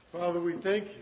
Father, we thank you.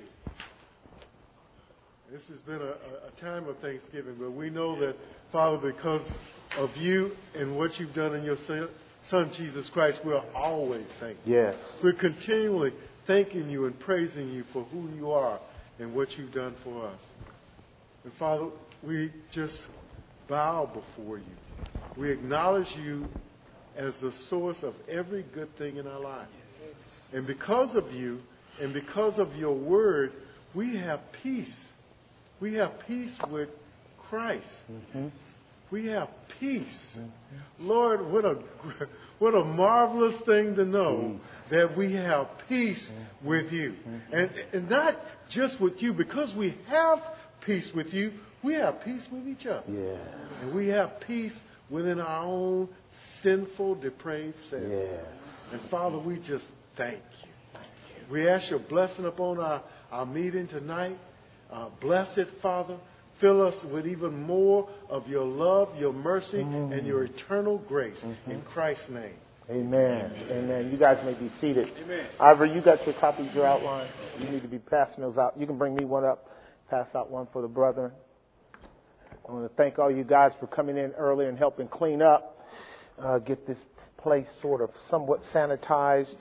This has been a time of thanksgiving, but we know that, Father, because of you and what you've done in your Son, Jesus Christ, we're always thankful. Yes. We're continually thanking you and praising you for who you are and what you've done for us. And, Father, we just bow before you. We acknowledge you as the source of every good thing in our lives. And because of you and because of your word, we have peace. We have peace with Christ. Mm-hmm. We have peace. Mm-hmm. Lord, what a marvelous thing to know that we have peace with you. And not just with you, because we have peace with you, we have peace with each other. Yeah. And we have peace within our own sinful, depraved self. Yeah. And Father, we just thank you. We ask your blessing upon our meeting tonight. Bless it, Father. Fill us with even more of your love, your mercy, and your eternal grace. In Christ's name. Amen. Amen. You guys may be seated. Amen. Ivor, you got your copies, your outline? You need to be passing those out. You can bring me one up, pass out one for the brethren. I want to thank all you guys for coming in early and helping clean up, get this place sort of somewhat sanitized.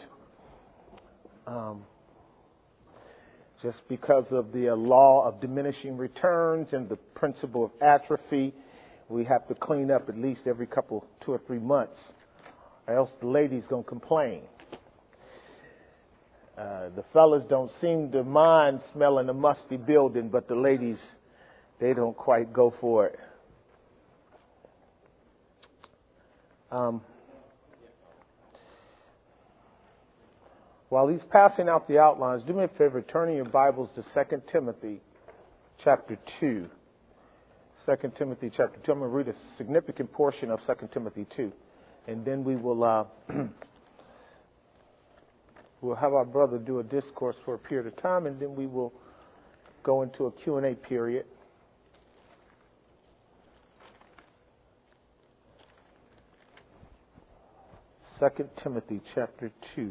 Just because of the law of diminishing returns and the principle of atrophy, we have to clean up at least every 2 or 3 months, or else the ladies going to complain. The fellas don't seem to mind smelling a musty building, but the ladies, they don't quite go for it. While he's passing out the outlines, do me a favor, turn in your Bibles to 2 Timothy chapter 2. 2 Timothy chapter 2. I'm going to read a significant portion of 2 Timothy 2. And then we will we'll have our brother do a discourse for a period of time, and then we will go into a Q&A period. Second Timothy chapter 2.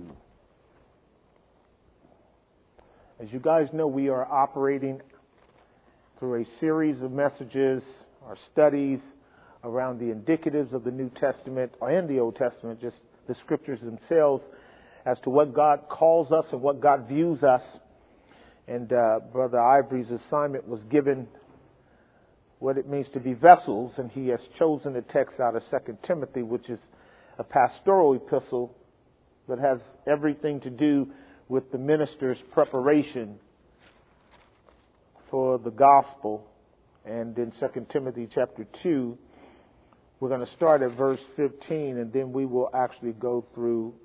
As you guys know, we are operating through a series of messages, our studies around the indicatives of the New Testament, or in the Old Testament, just the scriptures themselves, as to what God calls us and what God views us. And Brother Ivory's assignment was given what it means to be vessels, and he has chosen a text out of 2 Timothy, which is a pastoral epistle that has everything to do with the minister's preparation for the gospel. And in 2 Timothy chapter 2, we're going to start at verse 15, and then we will actually go through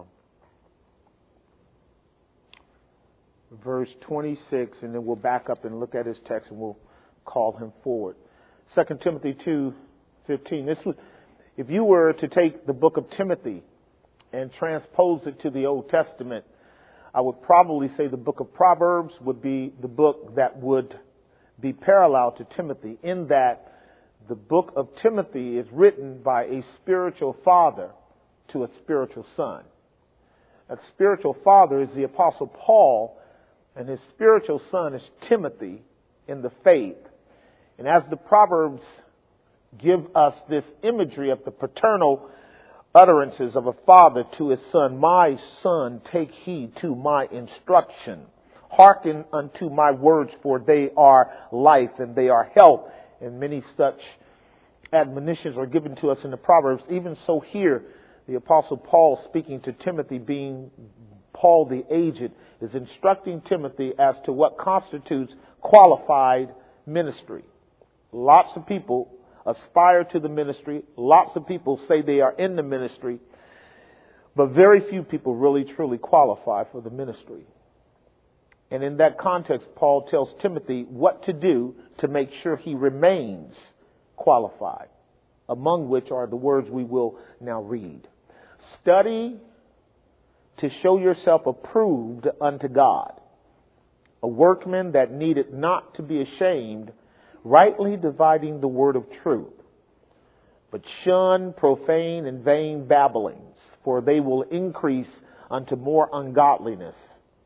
verse 26, and then we'll back up and look at his text, and we'll call him forward. 2 Timothy 2:15. If you were to take the book of Timothy and transpose it to the Old Testament, I would probably say the book of Proverbs would be the book that would be parallel to Timothy, in that the book of Timothy is written by a spiritual father to a spiritual son. That spiritual father is the Apostle Paul, and his spiritual son is Timothy in the faith. And as the Proverbs give us this imagery of the paternal utterances of a father to his son, "My son, take heed to my instruction. Hearken unto my words, for they are life and they are health." And many such admonitions are given to us in the Proverbs. Even so here, the Apostle Paul, speaking to Timothy, being Paul the aged, is instructing Timothy as to what constitutes qualified ministry. Lots of people aspire to the ministry. Lots of people say they are in the ministry, but very few people really truly qualify for the ministry. And in that context, Paul tells Timothy what to do to make sure he remains qualified, among which are the words we will now read. Study to show yourself approved unto God, a workman that needeth not to be ashamed, rightly dividing the word of truth. But shun profane and vain babblings, for they will increase unto more ungodliness.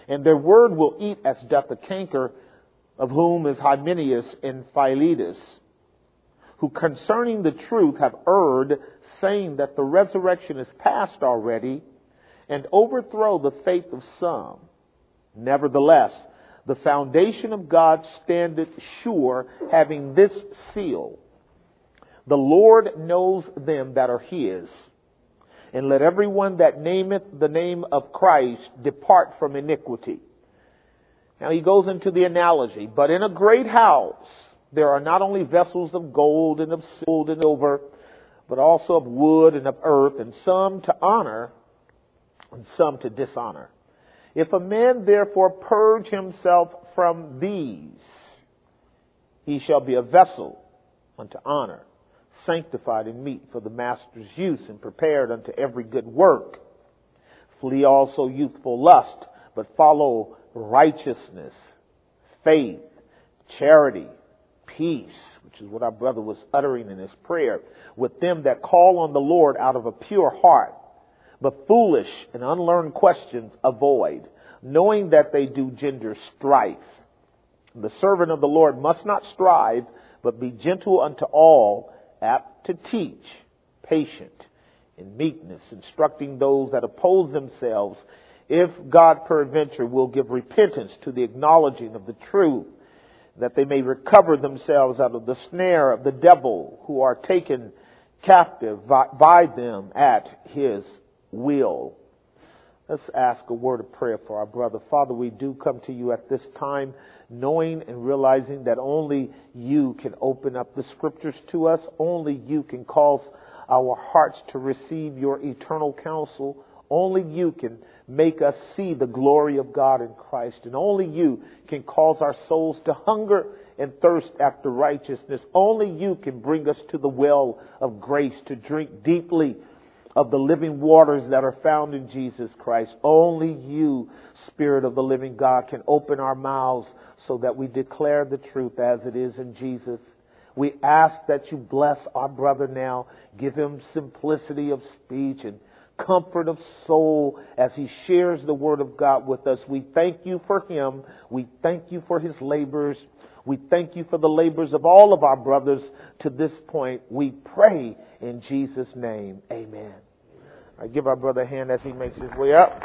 And their word will eat as doth the canker, of whom is Hymenaeus and Philetus, who concerning the truth have erred, saying that the resurrection is past already, and overthrow the faith of some. Nevertheless, the foundation of God standeth sure, having this seal: the Lord knows them that are his. And let everyone that nameth the name of Christ depart from iniquity. Now he goes into the analogy. But in a great house there are not only vessels of gold and of silver, but also of wood and of earth, and some to honor and some to dishonor. If a man therefore purge himself from these, he shall be a vessel unto honor, sanctified and meet for the master's use, and prepared unto every good work. Flee also youthful lust, but follow righteousness, faith, charity, peace, which is what our brother was uttering in his prayer, with them that call on the Lord out of a pure heart. But foolish and unlearned questions avoid, knowing that they do gender strife. The servant of the Lord must not strive, but be gentle unto all, apt to teach, patient, in meekness, instructing those that oppose themselves, if God peradventure will give repentance to the acknowledging of the truth, that they may recover themselves out of the snare of the devil, who are taken captive by them at his will. Let's ask a word of prayer for our brother. Father, we do come to you at this time, knowing and realizing that only you can open up the scriptures to us. Only you can cause our hearts to receive your eternal counsel. Only you can make us see the glory of God in Christ. And only you can cause our souls to hunger and thirst after righteousness. Only you can bring us to the well of grace to drink deeply of the living waters that are found in Jesus Christ. Only you, Spirit of the living God, can open our mouths so that we declare the truth as it is in Jesus. We ask that you bless our brother now. Give him simplicity of speech and comfort of soul as he shares the word of God with us. We thank you for him. We thank you for his labors. We thank you for the labors of all of our brothers to this point. We pray in Jesus' name. Amen. I give our brother a hand as he makes his way up.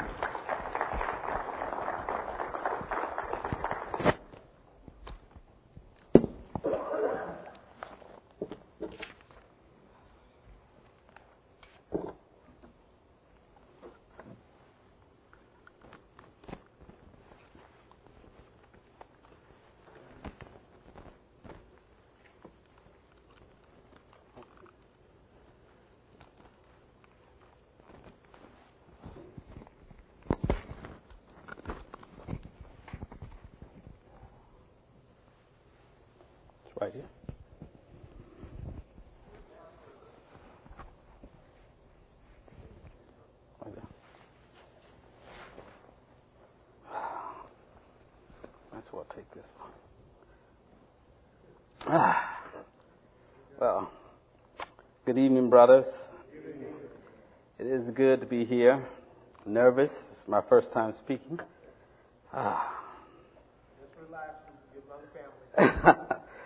Right here. Right there. That's what I'll take this one. Well, good evening, brothers. It is good to be here. Nervous. It's my first time speaking. Just relax. Your family.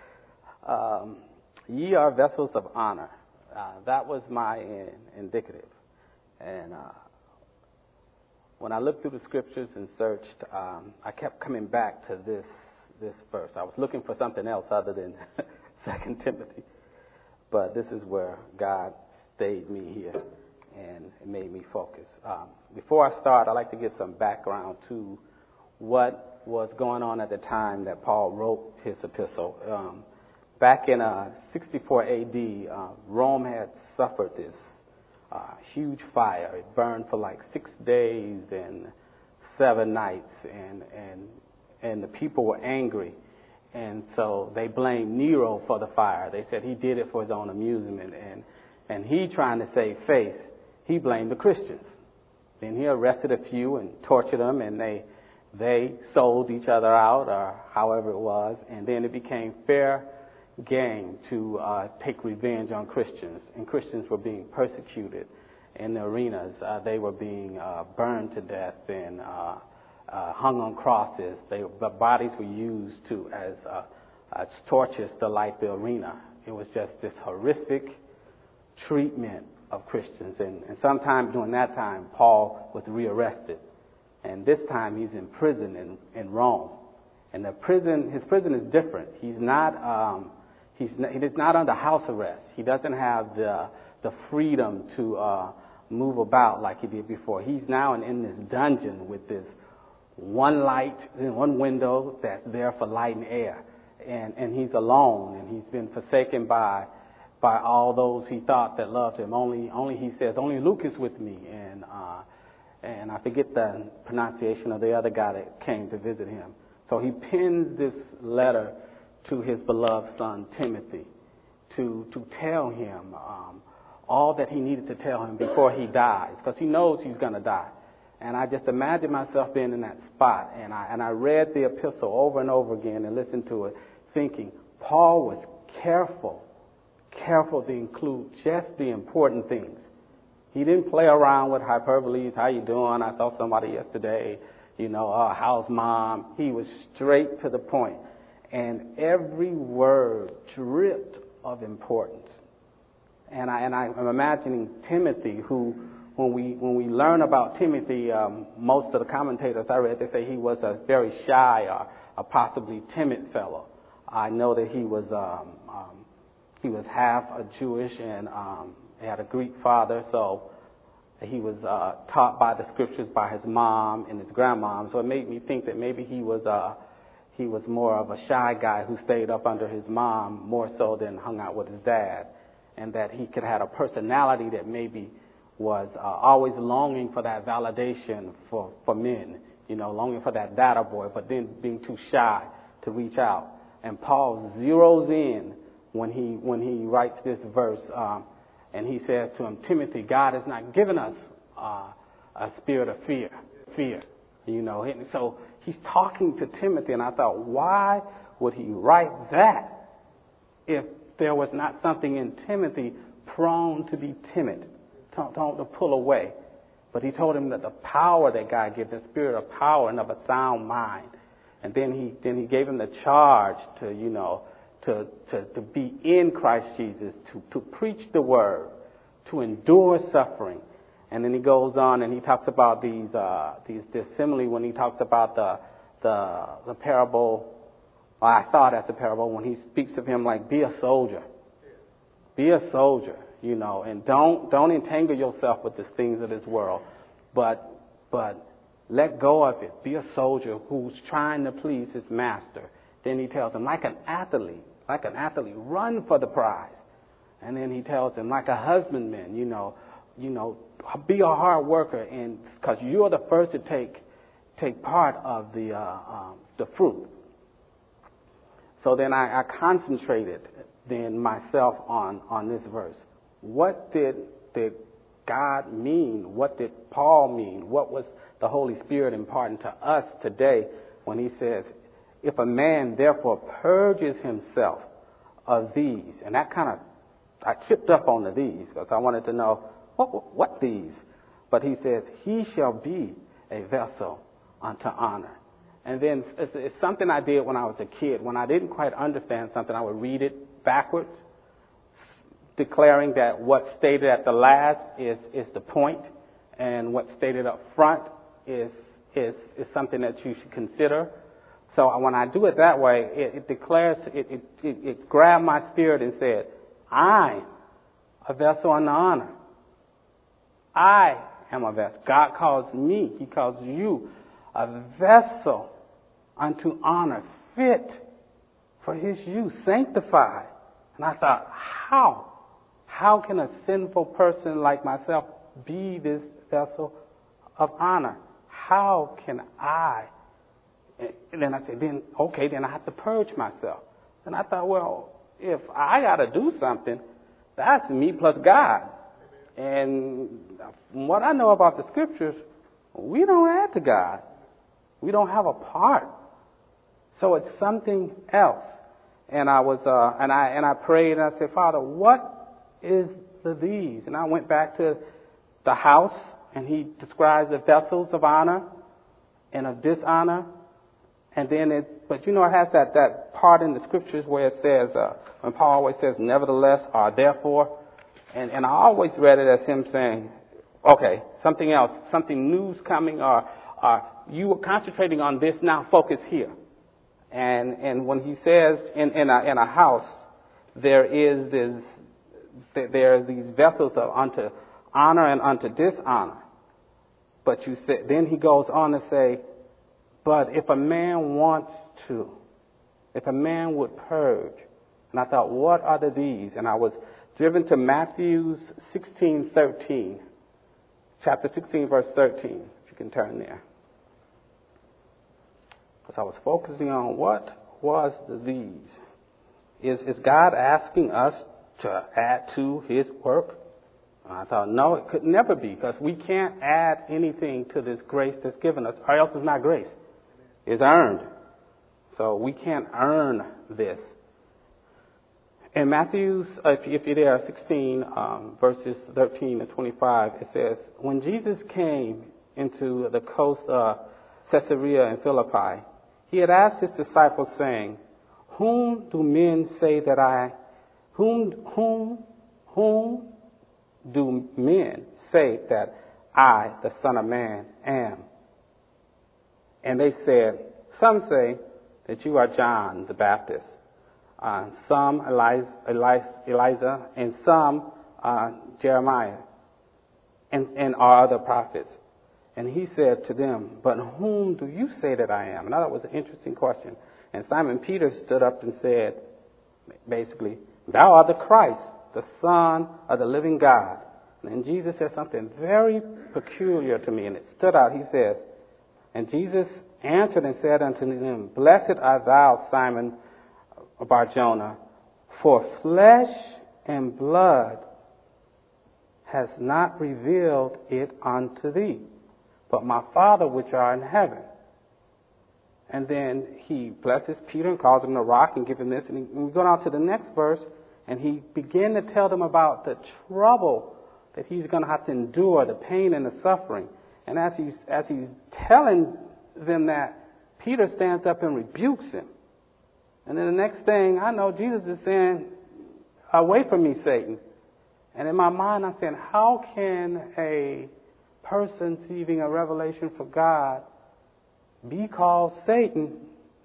Ye are vessels of honor. That was my indicative. And when I looked through the scriptures and searched, I kept coming back to this verse. I was looking for something else other than 2 Timothy. But this is where God stayed me here and it made me focus. Before I start, I'd like to give some background to what was going on at the time that Paul wrote his epistle. Back in 64 A.D., Rome had suffered this huge fire. It burned for like 6 days and 7 nights, and the people were angry. And so they blamed Nero for the fire. They said he did it for his own amusement. And he, trying to save face, he blamed the Christians. Then he arrested a few and tortured them, and they sold each other out, or however it was. And then it became fair game to take revenge on Christians, and Christians were being persecuted in the arenas. They were being burned to death, and hung on crosses. The bodies were used as torches to light the arena. It was just this horrific treatment of Christians. And sometime during that time, Paul was rearrested. And this time he's in prison in Rome. And his prison is different. He is not under house arrest. He doesn't have the freedom to move about like he did before. He's now in this dungeon with this one light, one window that's there for light and air. And he's alone, and he's been forsaken by all those he thought that loved him. Only he says, only Luke is with me, and I forget the pronunciation of the other guy that came to visit him. So he pens this letter to his beloved son Timothy to tell him all that he needed to tell him before he dies, because he knows he's going to die. And I just imagine myself being in that spot, and I read the epistle over and over again and listened to it, thinking Paul was careful to include just the important things. He didn't play around with hyperboles. How you doing? I saw somebody yesterday. How's mom? He was straight to the point, and every word dripped of importance. And I'm imagining Timothy, who, when we learn about Timothy, most of the commentators I read, they say he was a very shy or possibly timid fellow. I know that he was half a Jewish and he had a Greek father, so he was taught by the scriptures by his mom and his grandmom. So it made me think that maybe he was more of a shy guy who stayed up under his mom more so than hung out with his dad, and that he could have a personality that maybe was always longing for that validation for men, longing for that data boy, but then being too shy to reach out. And Paul zeroes in when he writes this verse, and he says to him, Timothy, God has not given us a spirit of fear. And so he's talking to Timothy, and I thought, why would he write that if there was not something in Timothy prone to be timid, to pull away? But he told him that the power that God gives, the spirit of power and of a sound mind. And then he gave him the charge to be in Christ Jesus, to preach the word, to endure suffering. And then he goes on and he talks about this simile when he talks about the parable. Well, I saw it as a parable when he speaks of him like, be a soldier. Be a soldier, and don't entangle yourself with the things of this world, but let go of it. Be a soldier who's trying to please his master. Then he tells him, like an athlete, run for the prize. And then he tells him, like a husbandman, be a hard worker, and because you're the first to take part of the fruit. So then I concentrated myself on this verse. What did God mean? What did Paul mean? What was the Holy Spirit imparting to us today when he says, if a man therefore purges himself of these, and I tripped up on the these because I wanted to know what these, but he says, he shall be a vessel unto honor. And then it's something I did when I was a kid. When I didn't quite understand something, I would read it backwards, declaring that what stated at the last is the point, and what stated up front is something that you should consider. So when I do it that way, it declares, it grabbed my spirit and said, I'm a vessel unto honor. I am a vessel. God calls me, he calls you a vessel unto honor, fit for his use, sanctified. And I thought, how can a sinful person like myself be this vessel of honor? How can I? And then I said, then I have to purge myself. And I thought, well, if I got to do something, that's me plus God. And from what I know about the scriptures, we don't add to God. We don't have a part. So it's something else. And I was, and I prayed and I said, Father, what is the these? And I went back to the house and he describes the vessels of honor. and of dishonor. And then but it has that part in the scriptures where it says, when Paul always says, nevertheless, or therefore. And I always read it as him saying, okay, something else, something new's coming, or you were concentrating on this, now focus here. And when he says in a house, there's these vessels of unto honor and unto dishonor. But then he goes on to say, but if a man wants to, if a man would purge, and I thought, what are these? And I was driven to Matthew 16:13, chapter 16, verse 13. If you can turn there. Because I was focusing on what was these. Is God asking us to add to His work? And I thought, no, it could never be, because we can't add anything to this grace that's given us, or else it's not grace. It's earned. So we can't earn this. In Matthew, if you're there, 16, verses 13 to 25, it says, when Jesus came into the coast of Caesarea in Philippi, he had asked his disciples, saying, whom do men say that whom do men say that I, the Son of Man, am? And they said, some say that you are John the Baptist, some Elijah, and some Jeremiah, and our other prophets. And he said to them, but whom do you say that I am? And I thought it was an interesting question. And Simon Peter stood up and said, basically, thou art the Christ, the Son of the living God. And then Jesus said something very peculiar to me, and it stood out. He says, and Jesus answered and said unto them, blessed art thou, Simon Bar-Jonah, for flesh and blood has not revealed it unto thee, but my Father which art in heaven. And then he blesses Peter and calls him the rock and gives him this. And we go down to the next verse, and he began to tell them about the trouble that he's going to have to endure, the pain and the suffering. And as he's telling them that, Peter stands up and rebukes him. And then the next thing I know, Jesus is saying, away from me, Satan. And in my mind, I'm saying, how can a person receiving a revelation from God be called Satan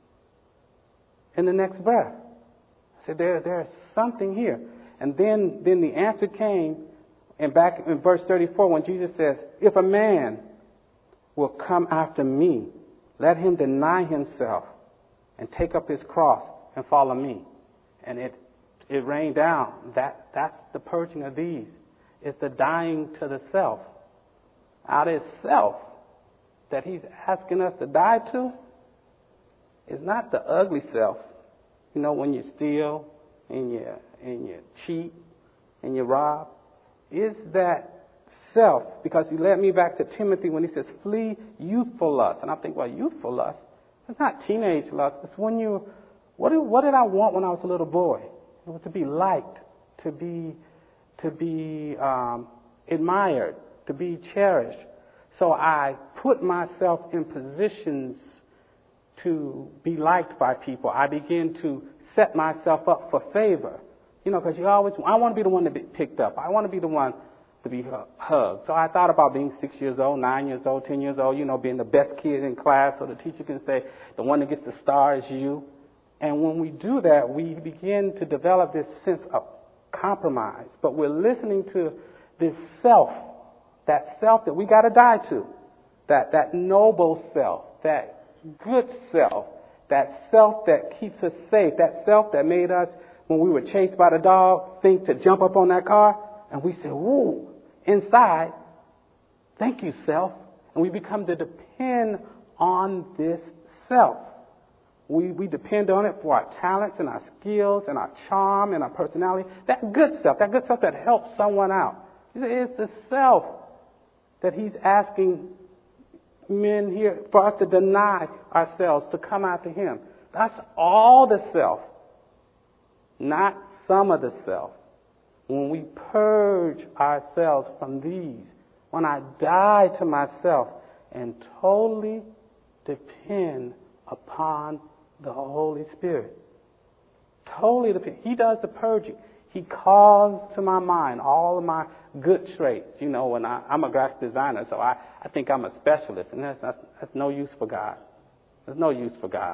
in the next breath? I said, there's something here. And then the answer came, and back in verse 34, when Jesus says, if a man will come after me, let him deny himself and take up his cross and follow me. And it rained down. That's the purging of these. It's the dying to the self. Out of self that he's asking us to die to is not the ugly self. You know, when you steal and you cheat and you rob. Is that self, because he led me back to Timothy when he says, flee youthful lust. And I think, well, youthful lust, it's not teenage lust. It's when what did I want when I was a little boy? It was to be liked, to be admired, to be cherished. So I put myself in positions to be liked by people. I begin to set myself up for favor. You know, because I want to be the one to be picked up. I want to be the one to be hugged. So I thought about being 6 years old, 9 years old, 10 years old, being the best kid in class, so the teacher can say, the one that gets the star is you. And when we do that, we begin to develop this sense of compromise. But we're listening to this self, that self that we got to die to, that noble self, that good self, that self that keeps us safe, that self that made us, when we were chased by the dog, think to jump up on that car, and we say, whoa, inside, thank you, self. And we become to depend on this self. We depend on it for our talents and our skills and our charm and our personality. That good self that helps someone out. It's the self that he's asking men here for us to deny ourselves, to come after him. That's all the self, not some of the self. When we purge ourselves from these, when I die to myself and totally depend upon the Holy Spirit. Totally depend. He does the purging. He calls to my mind all of my good traits. You know, when I'm a graphic designer, so I think I'm a specialist, and that's no use for God. There's no use for God.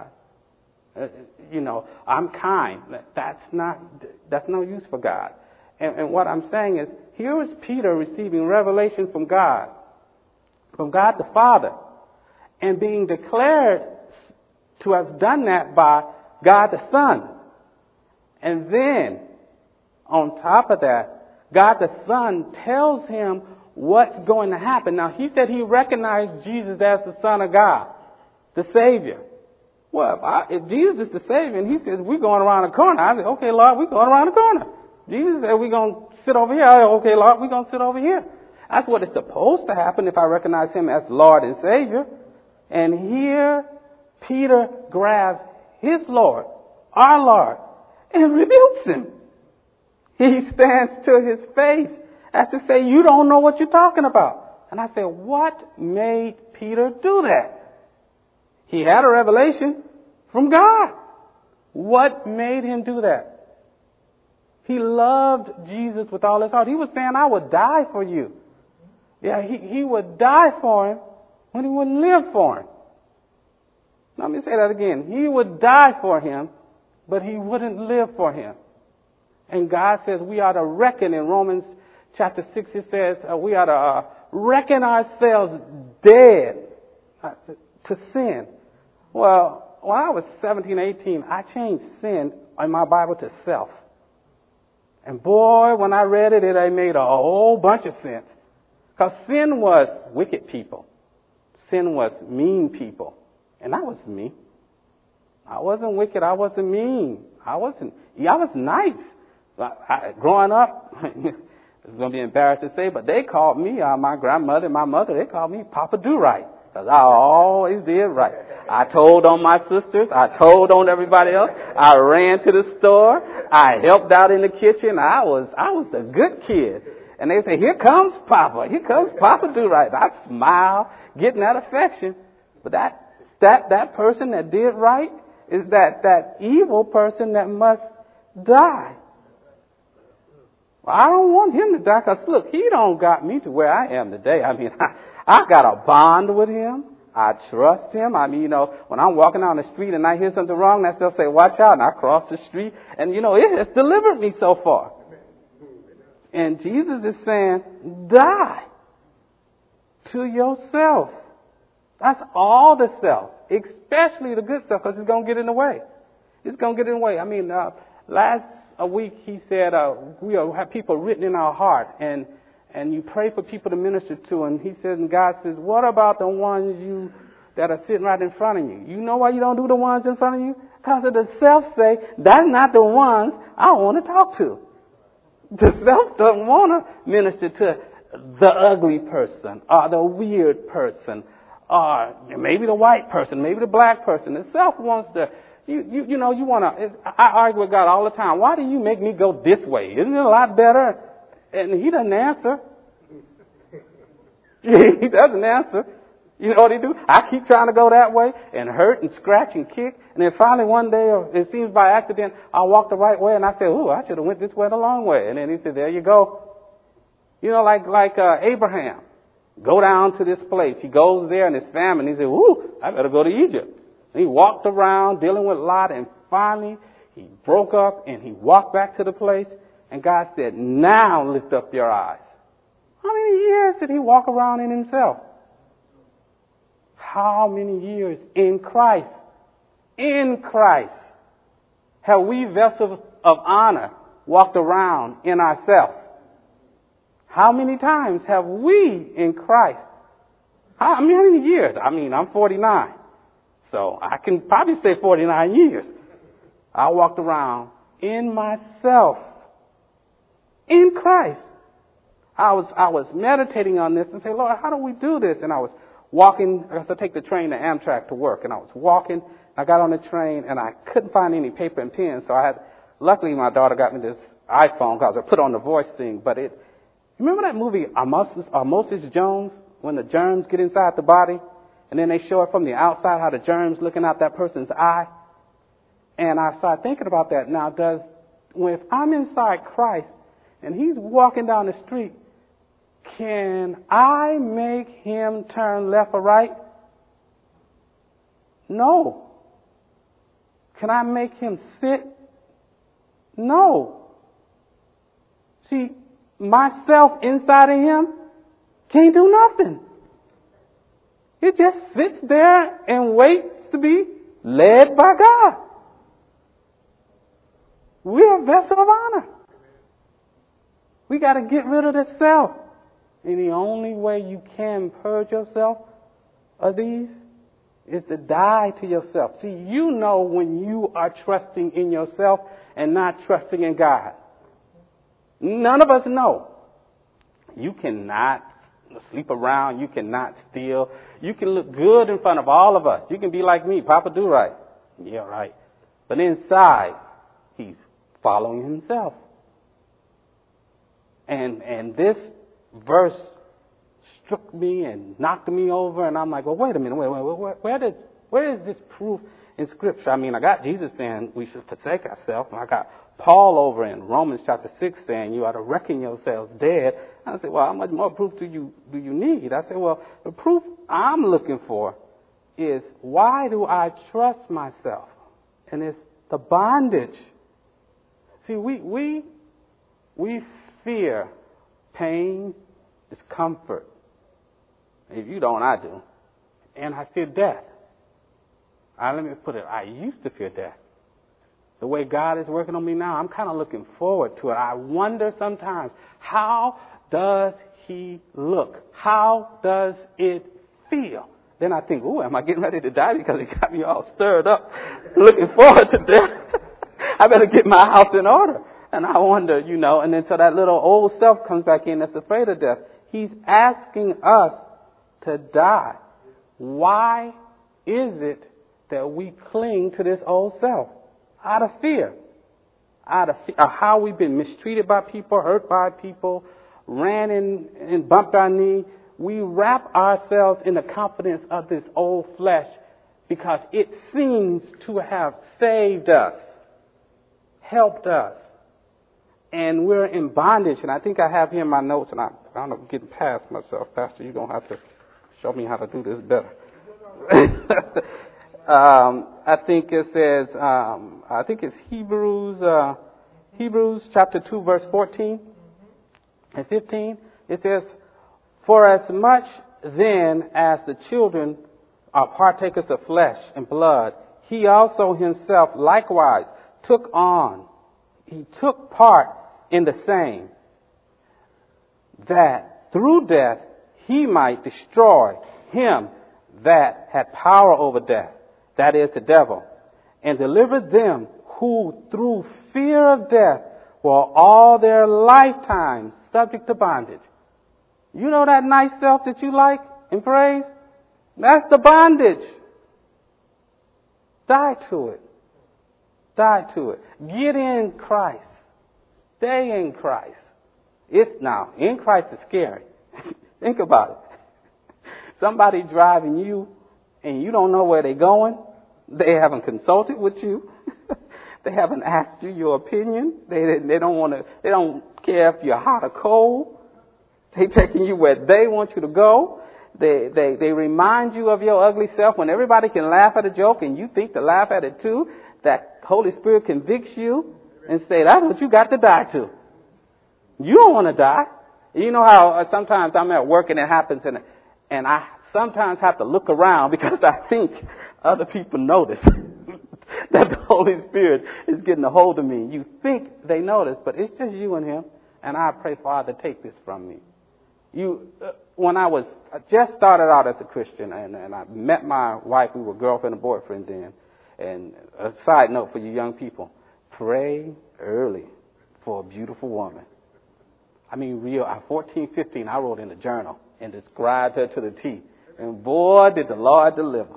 You know, I'm kind. That's no use for God. And what I'm saying is, here is Peter receiving revelation from God the Father, and being declared to have done that by God the Son. And then, on top of that, God the Son tells him what's going to happen. Now, he said he recognized Jesus as the Son of God, the Savior. Well, if Jesus is the Savior, and he says, we're going around the corner, I said, okay, Lord, we're going around the corner. Jesus said, we're going to sit over here. I said, okay, Lord, we're going to sit over here. That's what is supposed to happen if I recognize him as Lord and Savior. And here, Peter grabs his Lord, our Lord, and rebukes him. He stands to his face as to say, you don't know what you're talking about. And I said, what made Peter do that? He had a revelation from God. What made him do that? He loved Jesus with all his heart. He was saying, I would die for you. Yeah, he would die for him when he wouldn't live for him. Let me say that again. He would die for him, but he wouldn't live for him. And God says we are to reckon. In Romans chapter 6, it says we are to reckon ourselves dead to sin. Well, when I was 17, 18, I changed sin in my Bible to self. And boy, when I read it, it made a whole bunch of sense. Because sin was wicked people. Sin was mean people. And that was me. I wasn't wicked. I wasn't mean. I was nice. Growing up, it's going to be embarrassed to say, but they called me, my grandmother and my mother, they called me Papa Do Right. Because I always did right. I told on my sisters. I told on everybody else. I ran to the store. I helped out in the kitchen. I was a good kid. And they say, here comes Papa. Here comes Papa Do Right. I smile, getting that affection. But that person that did right is that evil person that must die. Well, I don't want him to die because, look, he don't got me to where I am today. I mean, I got a bond with him. I trust him. I mean, you know, when I'm walking down the street and I hear something wrong, I still say, watch out. And I cross the street. And, you know, it has delivered me so far. And Jesus is saying, die to yourself. That's all the self, especially the good stuff, because it's going to get in the way. It's going to get in the way. I mean, last week he said we have people written in our heart, and you pray for people to minister to. And he says, and God says, what about the ones that are sitting right in front of you? You know why you don't do the ones in front of you? Because of the self say, that's not the ones I want to talk to. The self doesn't want to minister to the ugly person or the weird person or maybe the white person, maybe the black person. The self wants to, you know, you want to, I argue with God all the time. Why do you make me go this way? Isn't it a lot better? And he doesn't answer. He doesn't answer. You know what he do? I keep trying to go that way and hurt and scratch and kick. And then finally one day, it seems by accident, I walk the right way and I say, ooh, I should have went this way the long way. And then he said, there you go. You know, like Abraham. Go down to this place. He goes there and his family. He said, ooh, I better go to Egypt. And he walked around dealing with Lot, and finally he broke up and he walked back to the place. And God said, now lift up your eyes. How many years did he walk around in himself? How many years in Christ? In Christ have we vessels of honor walked around in ourselves? How many times have we in Christ? How many years? I mean, I'm 49. So I can probably say 49 years. I walked around in myself. In Christ. I was meditating on this and say, Lord, how do we do this? And I was walking, I used to take the train to Amtrak to work, and I was walking, I got on the train, and I couldn't find any paper and pen, so luckily my daughter got me this iPhone, because I put on the voice thing, but remember that movie, Osmosis Jones, when the germs get inside the body, And then they show it from the outside, how the germs looking out that person's eye. And I started thinking about that. Now, if I'm inside Christ and he's walking down the street, can I make him turn left or right? No. Can I make him sit? No. See, myself inside of him can't do nothing. It just sits there and waits to be led by God. We're a vessel of honor. We got to get rid of the self. And the only way you can purge yourself of these is to die to yourself. See, you know when you are trusting in yourself and not trusting in God. None of us know. You cannot sleep around. You cannot steal. You can look good in front of all of us. You can be like me, Papa Do Right. Yeah, right. But inside, he's following himself. And this verse struck me and knocked me over, and I'm like, well, wait a minute, where is this proof in Scripture? I mean, I got Jesus saying we should forsake ourselves, and I got Paul over in Romans chapter 6 saying you ought to reckon yourselves dead. And I said, well, how much more proof do you need? I said, well, the proof I'm looking for is why do I trust myself? And it's the bondage. See, we fear pain, discomfort. If you don't, I do. And I fear death. Let me put it, I used to fear death. The way God is working on me now, I'm kind of looking forward to it. I wonder sometimes, how does he look? How does it feel? Then I think, am I getting ready to die? Because it got me all stirred up, looking forward to death. I better get my house in order. And I wonder, and then so that little old self comes back in that's afraid of death. He's asking us to die. Why is it that we cling to this old self? Out of fear. Out of how we've been mistreated by people, hurt by people, ran and bumped our knee. We wrap ourselves in the confidence of this old flesh because it seems to have saved us, helped us. And we're in bondage. And I think I have here in my notes, and I'm getting past myself, Pastor. You're going to have to show me how to do this better. I think it says, I think it's Hebrews chapter 2, verse 14 and 15. It says, for as much then as the children are partakers of flesh and blood, he also himself likewise took part in the same, that through death he might destroy him that had power over death, that is the devil, and deliver them who through fear of death were all their lifetimes subject to bondage. You know that nice self that you like and praise? That's the bondage. Die to it. Die to it. Get in Christ. Stay in Christ. Now, in Christ is scary. Think about it. Somebody driving you and you don't know where they're going. They haven't consulted with you. They haven't asked you your opinion. They don't care if you're hot or cold. They're taking you where they want you to go. They remind you of your ugly self when everybody can laugh at a joke and you think to laugh at it too. That Holy Spirit convicts you and say, that's what you got to die to. You don't want to die. You know how sometimes I'm at work and it happens and I sometimes have to look around because I think other people notice that the Holy Spirit is getting a hold of me. You think they notice, but it's just you and him. And I pray, Father, take this from me. When I just started out as a Christian and I met my wife, we were girlfriend and boyfriend then. And a side note for you young people, pray early for a beautiful woman. I mean, at 14, 15, I wrote in a journal and described her to the T. And boy, did the Lord deliver.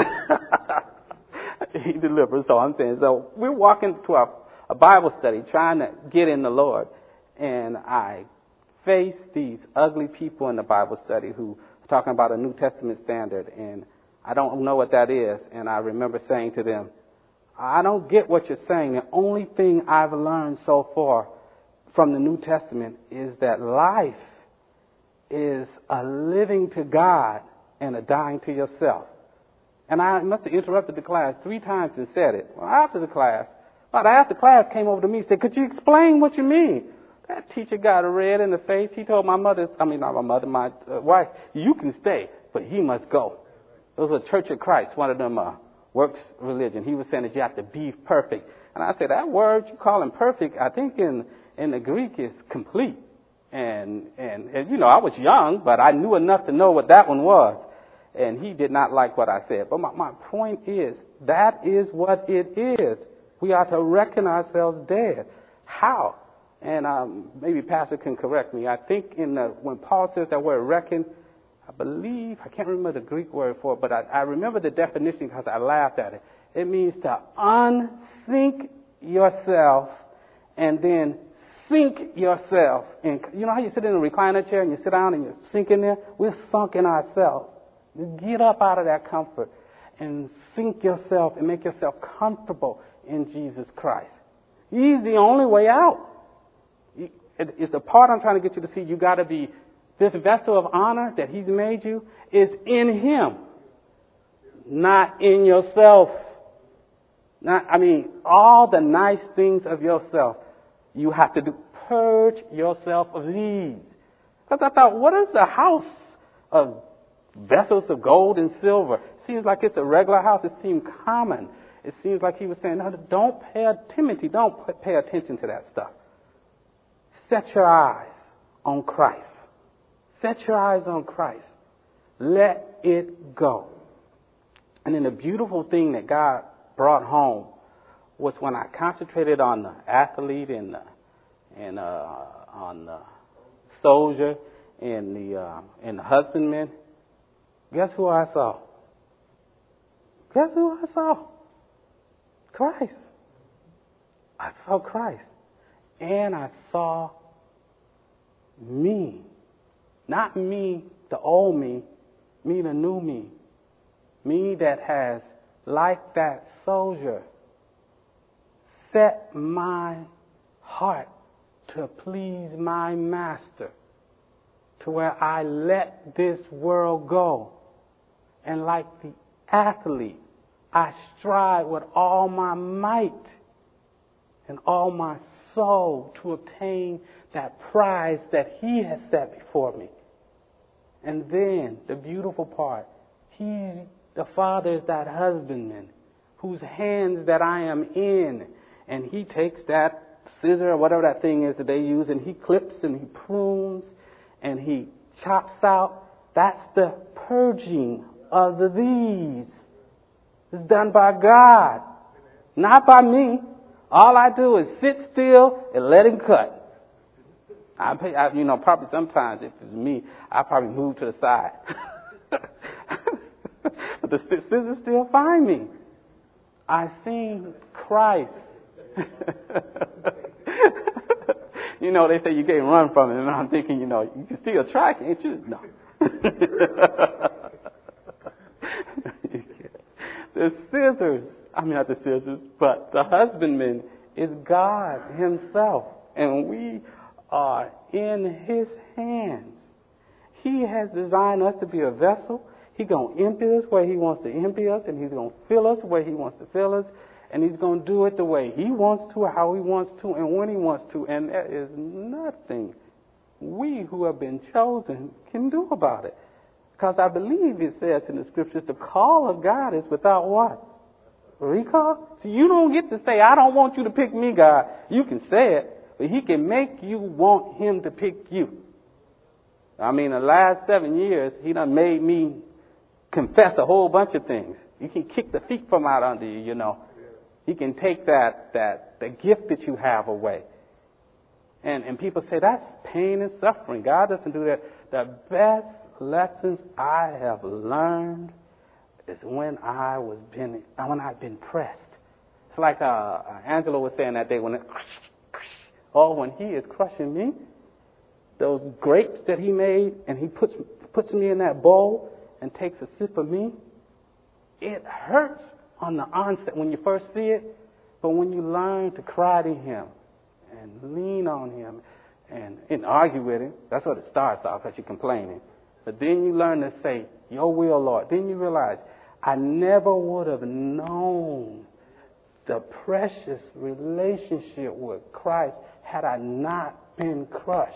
He delivered. So I'm saying, so we're walking to a Bible study trying to get in the Lord. And I face these ugly people in the Bible study who are talking about a New Testament standard. And I don't know what that is. And I remember saying to them, I don't get what you're saying. The only thing I've learned so far from the New Testament is that life is a living to God and a dying to yourself. And I must have interrupted the class 3 times and said it. Well, after the class came over to me and said, could you explain what you mean? That teacher got red in the face. He told my wife, you can stay, but he must go. It was a Church of Christ, one of them works religion. He was saying that you have to be perfect. And I said, that word you call him perfect, I think in the Greek is complete. And I was young, but I knew enough to know what that one was. And he did not like what I said. But my point is, that is what it is. We are to reckon ourselves dead. How? And maybe Pastor can correct me. I think when Paul says that word reckon, I believe, I can't remember the Greek word for it, but I remember the definition because I laughed at it. It means to unsink yourself and then sink yourself. And you know how you sit in a recliner chair and you sit down and you sink in there? We're sunk in ourselves. Get up out of that comfort and sink yourself and make yourself comfortable in Jesus Christ. He's the only way out. It's the part I'm trying to get you to see. You got to be, this vessel of honor that He's made you is in Him, not in yourself. All the nice things of yourself, you have to purge yourself of these. Because I thought, what is a house of vessels of gold and silver? It seems like it's a regular house. It seemed common. It seems like he was saying, no, don't pay attention to that stuff. Set your eyes on Christ. Set your eyes on Christ. Let it go. And then the beautiful thing that God brought home was when I concentrated on the athlete and on the soldier and the husbandman. Guess who I saw? Guess who I saw? Christ. I saw Christ. And I saw me. Not me, the old me the new me. Me that has, like that soldier, set my heart to please my master, to where I let this world go. And like the athlete, I strive with all my might and all my soul to obtain that prize that He has set before me. And then the beautiful part, the Father is that husbandman whose hands that I am in, and He takes that scissor or whatever that thing is that they use, and He clips and He prunes and He chops out. That's the purging of the these. It's done by God, not by me. All I do is sit still and let Him cut. Probably sometimes if it's me, I probably move to the side. But the scissors still find me. I seen Christ. They say you can't run from it, and I'm thinking, you can still try, can't you? No. Not the scissors, but the husbandman is God Himself, and we are in His hands. He has designed us to be a vessel. He's going to empty us where He wants to empty us, and He's going to fill us where He wants to fill us, and He's going to do it the way He wants to, how He wants to, and when He wants to, and there is nothing we who have been chosen can do about it. Because I believe it says in the Scriptures, the call of God is without what? Recall? So you don't get to say, I don't want you to pick me, God. You can say it, but He can make you want Him to pick you. The last 7 years, He done made me confess a whole bunch of things. He can kick the feet from out under you, He can take the gift that you have away. And people say, that's pain and suffering. God doesn't do that. The best lessons I have learned is when I've been pressed. It's like Angela was saying that day when He is crushing me. Those grapes that He made, and He puts me in that bowl and takes a sip of me. It hurts on the onset when you first see it, but when you learn to cry to him and lean on him and argue with him, that's what it starts off, because you're complaining. But then you learn to say, your will, Lord. Then you realize, I never would have known the precious relationship with Christ had I not been crushed.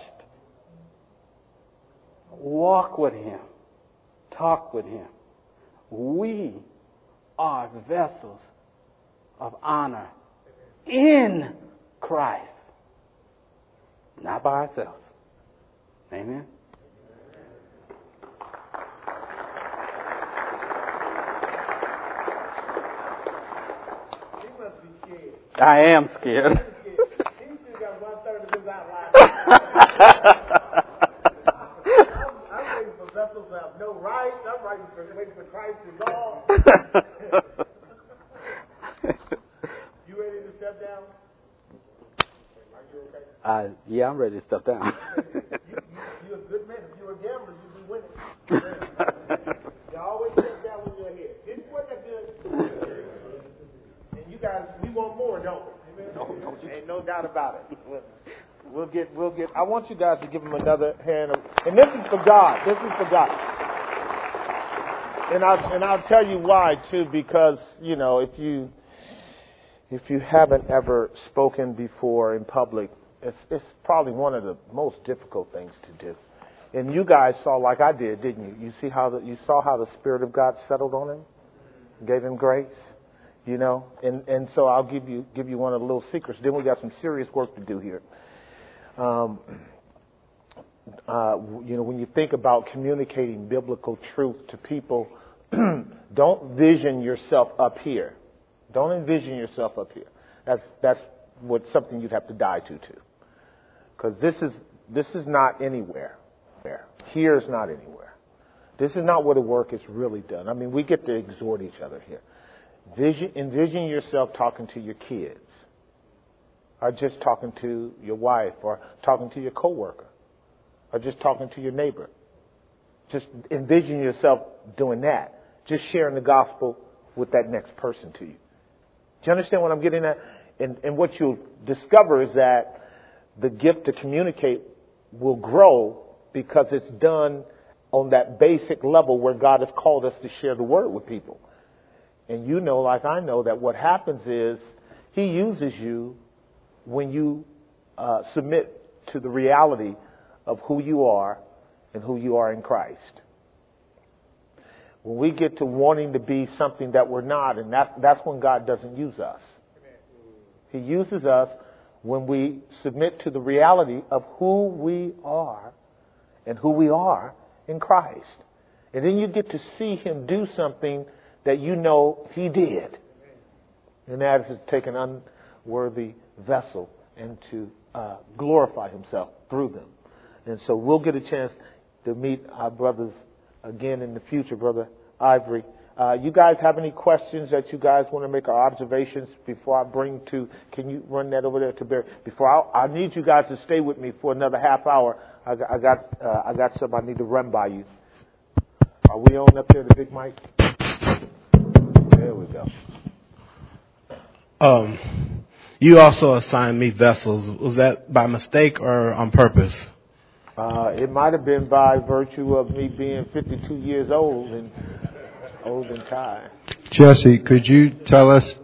Walk with him. Talk with him. We are vessels of honor in Christ, not by ourselves. Amen. I am scared. He still got 1/3 of his outline. I'm waiting for vessels that have no rights. I'm waiting for Christ is all. You ready to step down? Are you okay? Yeah, I'm ready to step down. You're a good man. If you're a gambler, you'd be winning. You always step down when you're here. Didn't work that good. And you guys, we want more, don't we? No, ain't no doubt about it. We'll get. I want you guys to give him another hand. And this is for God. This is for God. And I'll tell you why too, because if you haven't ever spoken before in public, it's probably one of the most difficult things to do. And you guys saw, like I did, didn't you? You saw how the Spirit of God settled on him, gave him grace. And so I'll give you one of the little secrets. Then we got some serious work to do here. When you think about communicating biblical truth to people, don't vision yourself up here. Don't envision yourself up here. That's something you'd have to die to, because this is not anywhere. Here is not anywhere. This is not where the work is really done. I mean, we get to exhort each other here. Envision yourself talking to your kids, or just talking to your wife, or talking to your coworker, or just talking to your neighbor. Just envision yourself doing that. Just sharing the gospel with that next person to you. Do you understand what I'm getting at? And what you'll discover is that the gift to communicate will grow because it's done on that basic level where God has called us to share the word with people. And like I know, that what happens is he uses you when you submit to the reality of who you are and who you are in Christ. When we get to wanting to be something that we're not, and that's when God doesn't use us. He uses us when we submit to the reality of who we are and who we are in Christ. And then you get to see him do something that he did. And that is to take an unworthy vessel and to glorify himself through them. And so we'll get a chance to meet our brothers again in the future, Brother Ivory. You guys have any questions that you guys want to make, or observations before I bring to, can you run that over there to Barry? I need you guys to stay with me for another half hour. I got something I need to run by you. Are we on up there, the big mic? There we go. You also assigned me vessels. Was that by mistake or on purpose? It might have been by virtue of me being 52 years old and old and tired. Jesse, could you tell us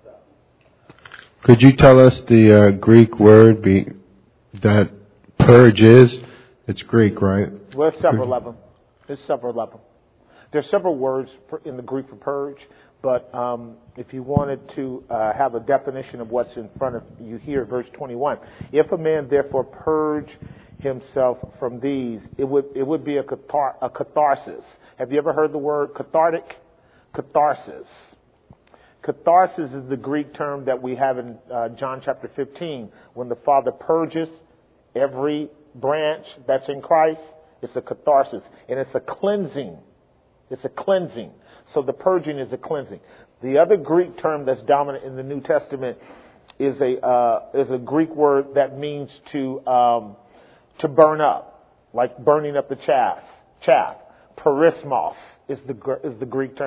the Greek word that purge is? It's Greek, right? Well, there's several of them. There's several words in the Greek for purge, but if you wanted to have a definition of what's in front of you here, verse 21, if a man therefore purge himself from these, it would be a catharsis. Have you ever heard the word cathartic? Catharsis. Catharsis is the Greek term that we have in John chapter 15, when the Father purges every branch that's in Christ. It's a catharsis, and it's a cleansing. It's a cleansing. So the purging is a cleansing. The other Greek term that's dominant in the New Testament is a Greek word that means to burn up, like burning up the chaff. Perismos is the Greek term.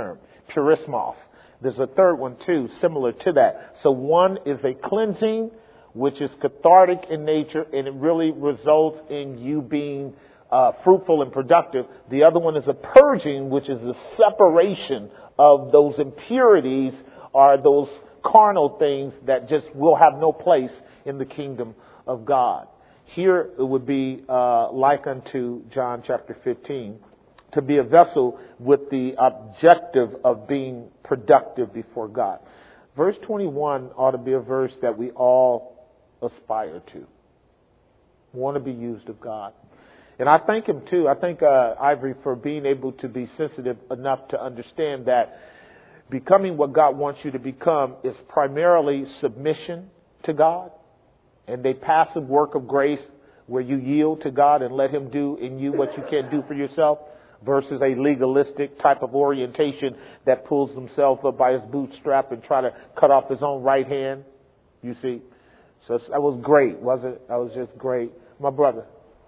purismos. There's a third one too, similar to that. So one is a cleansing, which is cathartic in nature, and it really results in you being fruitful and productive. The other one is a purging, which is the separation of those impurities or those carnal things that just will have no place in the kingdom of God. Here it would be like unto John chapter 15, to be a vessel with the objective of being productive before God. Verse 21 ought to be a verse that we all aspire to. Want to be used of God. And I thank him too. I thank Ivory for being able to be sensitive enough to understand that becoming what God wants you to become is primarily submission to God and a passive work of grace where you yield to God and let him do in you what you can't do for yourself, versus a legalistic type of orientation that pulls himself up by his bootstrap and try to cut off his own right hand. You see? So that was great, wasn't it? That was just great. My brother.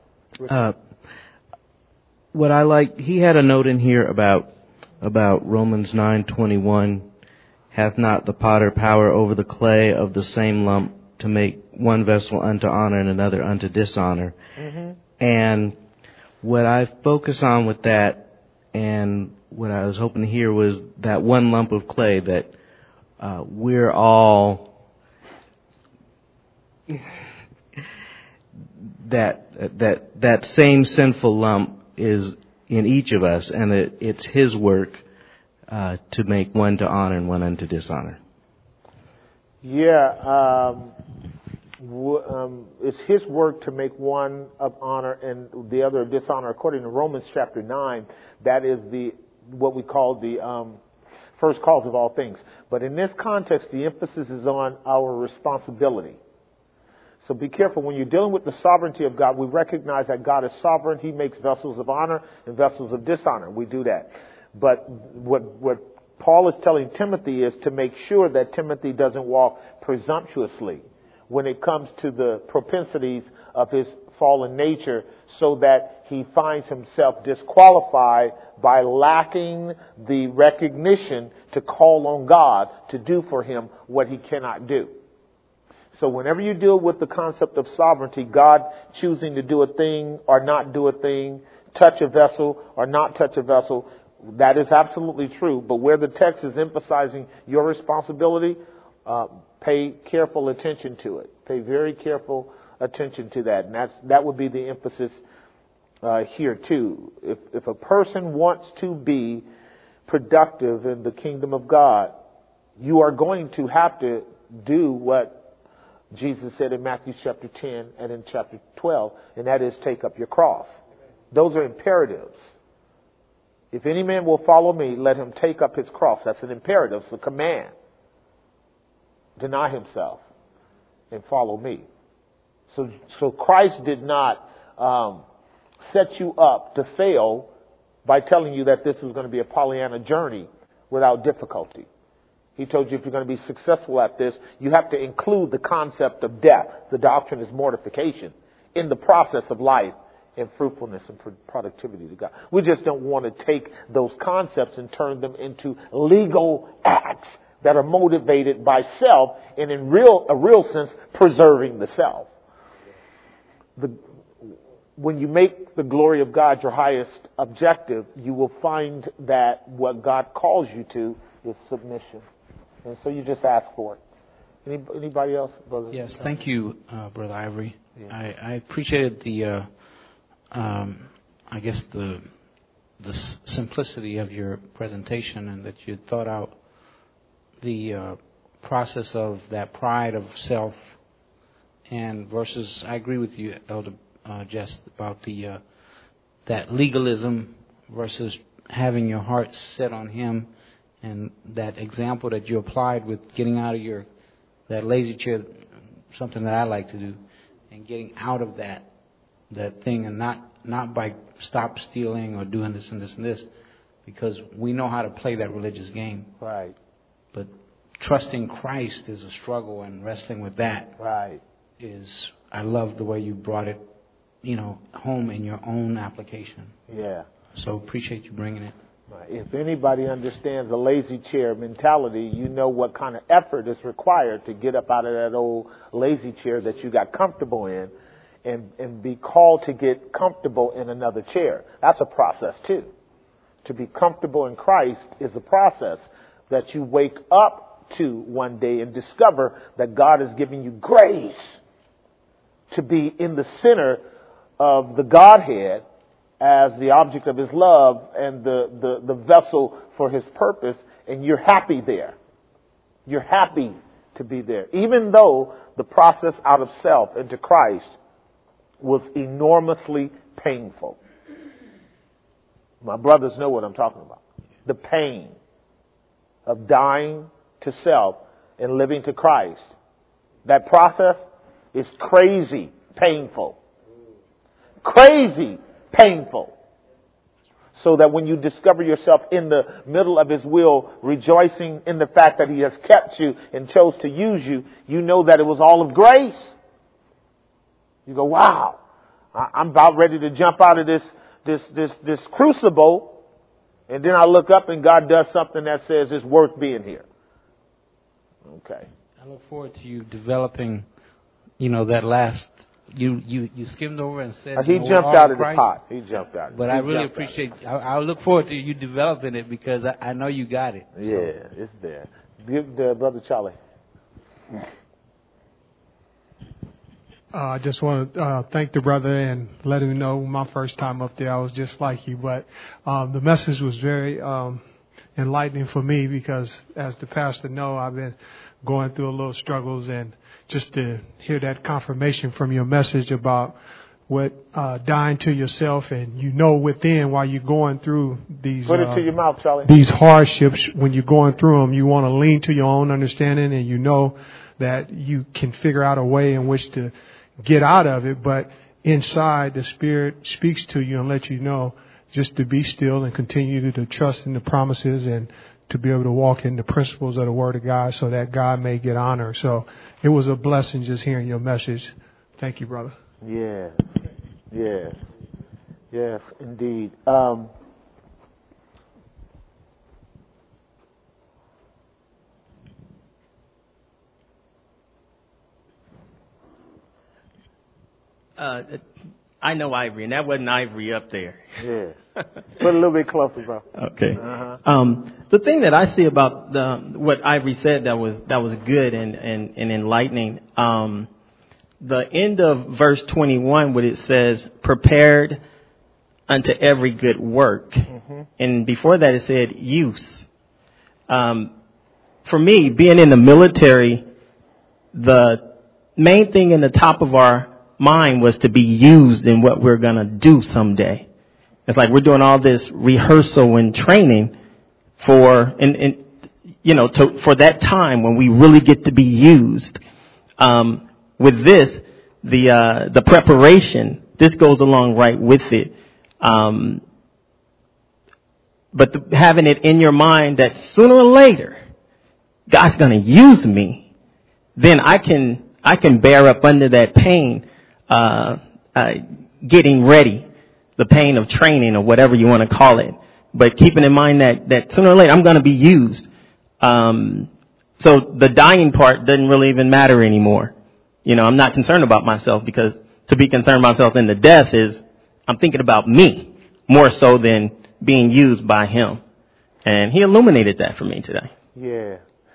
What I like, he had a note in here about Romans 9:21, hath not the potter power over the clay of the same lump to make one vessel unto honor and another unto dishonor. Mm-hmm. And what I focus on with that, and what I was hoping to hear, was that one lump of clay, that we're all that same sinful lump is in each of us, and it's his work to make one to honor and one unto dishonor. Yeah, it's his work to make one of honor and the other of dishonor. According to Romans chapter 9, that is what we call the first cause of all things. But in this context, the emphasis is on our responsibility. So be careful. When you're dealing with the sovereignty of God, we recognize that God is sovereign. He makes vessels of honor and vessels of dishonor. We do that. But what Paul is telling Timothy is to make sure that Timothy doesn't walk presumptuously when it comes to the propensities of his fallen nature, so that he finds himself disqualified by lacking the recognition to call on God to do for him what he cannot do. So whenever you deal with the concept of sovereignty, God choosing to do a thing or not do a thing, touch a vessel or not touch a vessel, that is absolutely true. But where the text is emphasizing your responsibility, pay careful attention to it. Pay very careful attention to that. And that would be the emphasis here too. If a person wants to be productive in the kingdom of God, you are going to have to do what Jesus said in Matthew chapter 10 and in chapter 12, and that is take up your cross. Those are imperatives. If any man will follow me, let him take up his cross. That's an imperative. It's a command. Deny himself and follow me. So Christ did not set you up to fail by telling you that this was going to be a Pollyanna journey without difficulty. He told you if you're going to be successful at this, you have to include the concept of death. The doctrine is mortification in the process of life and fruitfulness and productivity to God. We just don't want to take those concepts and turn them into legal acts that are motivated by self and in a real sense preserving the self. When you make the glory of God your highest objective, you will find that what God calls you to is submission. And so you just ask for it. Anybody else, brother? Yes, thank you, Brother Ivory. Yeah. I appreciated the simplicity of your presentation, and that you thought out the process of that pride of self, and versus, I agree with you, Elder Jess, about that legalism versus having your heart set on Him. And that example that you applied with getting out of that lazy chair, something that I like to do, and getting out of that thing, and not by stop stealing or doing this and this and this, because we know how to play that religious game. Right. But trusting Christ is a struggle, and wrestling with that is, I love the way you brought it, home in your own application. Yeah. So appreciate you bringing it. If anybody understands a lazy chair mentality, you know what kind of effort is required to get up out of that old lazy chair that you got comfortable in and be called to get comfortable in another chair. That's a process too. To be comfortable in Christ is a process that you wake up to one day and discover that God is giving you grace to be in the center of the Godhead as the object of His love and the vessel for His purpose, and you're happy there. You're happy to be there. Even though the process out of self into Christ was enormously painful. My brothers know what I'm talking about. The pain of dying to self and living to Christ. That process is crazy painful. Crazy painful. So that when you discover yourself in the middle of His will, rejoicing in the fact that He has kept you and chose to use you, you know that it was all of grace. You go, wow, I'm about ready to jump out of this crucible, and then I look up and God does something that says it's worth being here. Okay. I look forward to you developing, that last. You skimmed over and said he jumped out of the pot. He jumped out. But I really appreciate. I look forward to you developing it because I know you got it. Yeah, it's there. Give Brother Charlie. I just want to thank the brother and let him know my first time up there I was just like you. But the message was very enlightening for me because, as the pastor know, I've been going through a little struggles, and just to hear that confirmation from your message about what dying to yourself, and within while you're going through these put it to your mouth, Charlie. These hardships, when you're going through them, you want to lean to your own understanding, and you know that you can figure out a way in which to get out of it, but inside the Spirit speaks to you and lets you know just to be still and continue to trust in the promises and to be able to walk in the principles of the Word of God so that God may get honor. So it was a blessing just hearing your message. Thank you, brother. Yeah. Yes. Yes, indeed. I know Ivory, and that wasn't Ivory up there. Yeah. Put a little bit closer, bro. Okay. The thing that I see about what Ivory said that was good and enlightening. The end of verse 21, when it says, "Prepared unto every good work," and before that it said, "Use." For me, being in the military, the main thing in the top of our mind was to be used in what we're going to do someday. It's like we're doing all this rehearsal and training for that time when we really get to be used. With this, the preparation, this goes along right with it. But having it in your mind that sooner or later, God's going to use me, then I can bear up under that pain, getting ready, the pain of training or whatever you want to call it. But keeping in mind that sooner or later I'm going to be used. So the dying part doesn't really even matter anymore. I'm not concerned about myself, because to be concerned about myself in the death is I'm thinking about me more so than being used by Him. And He illuminated that for me today. Yeah.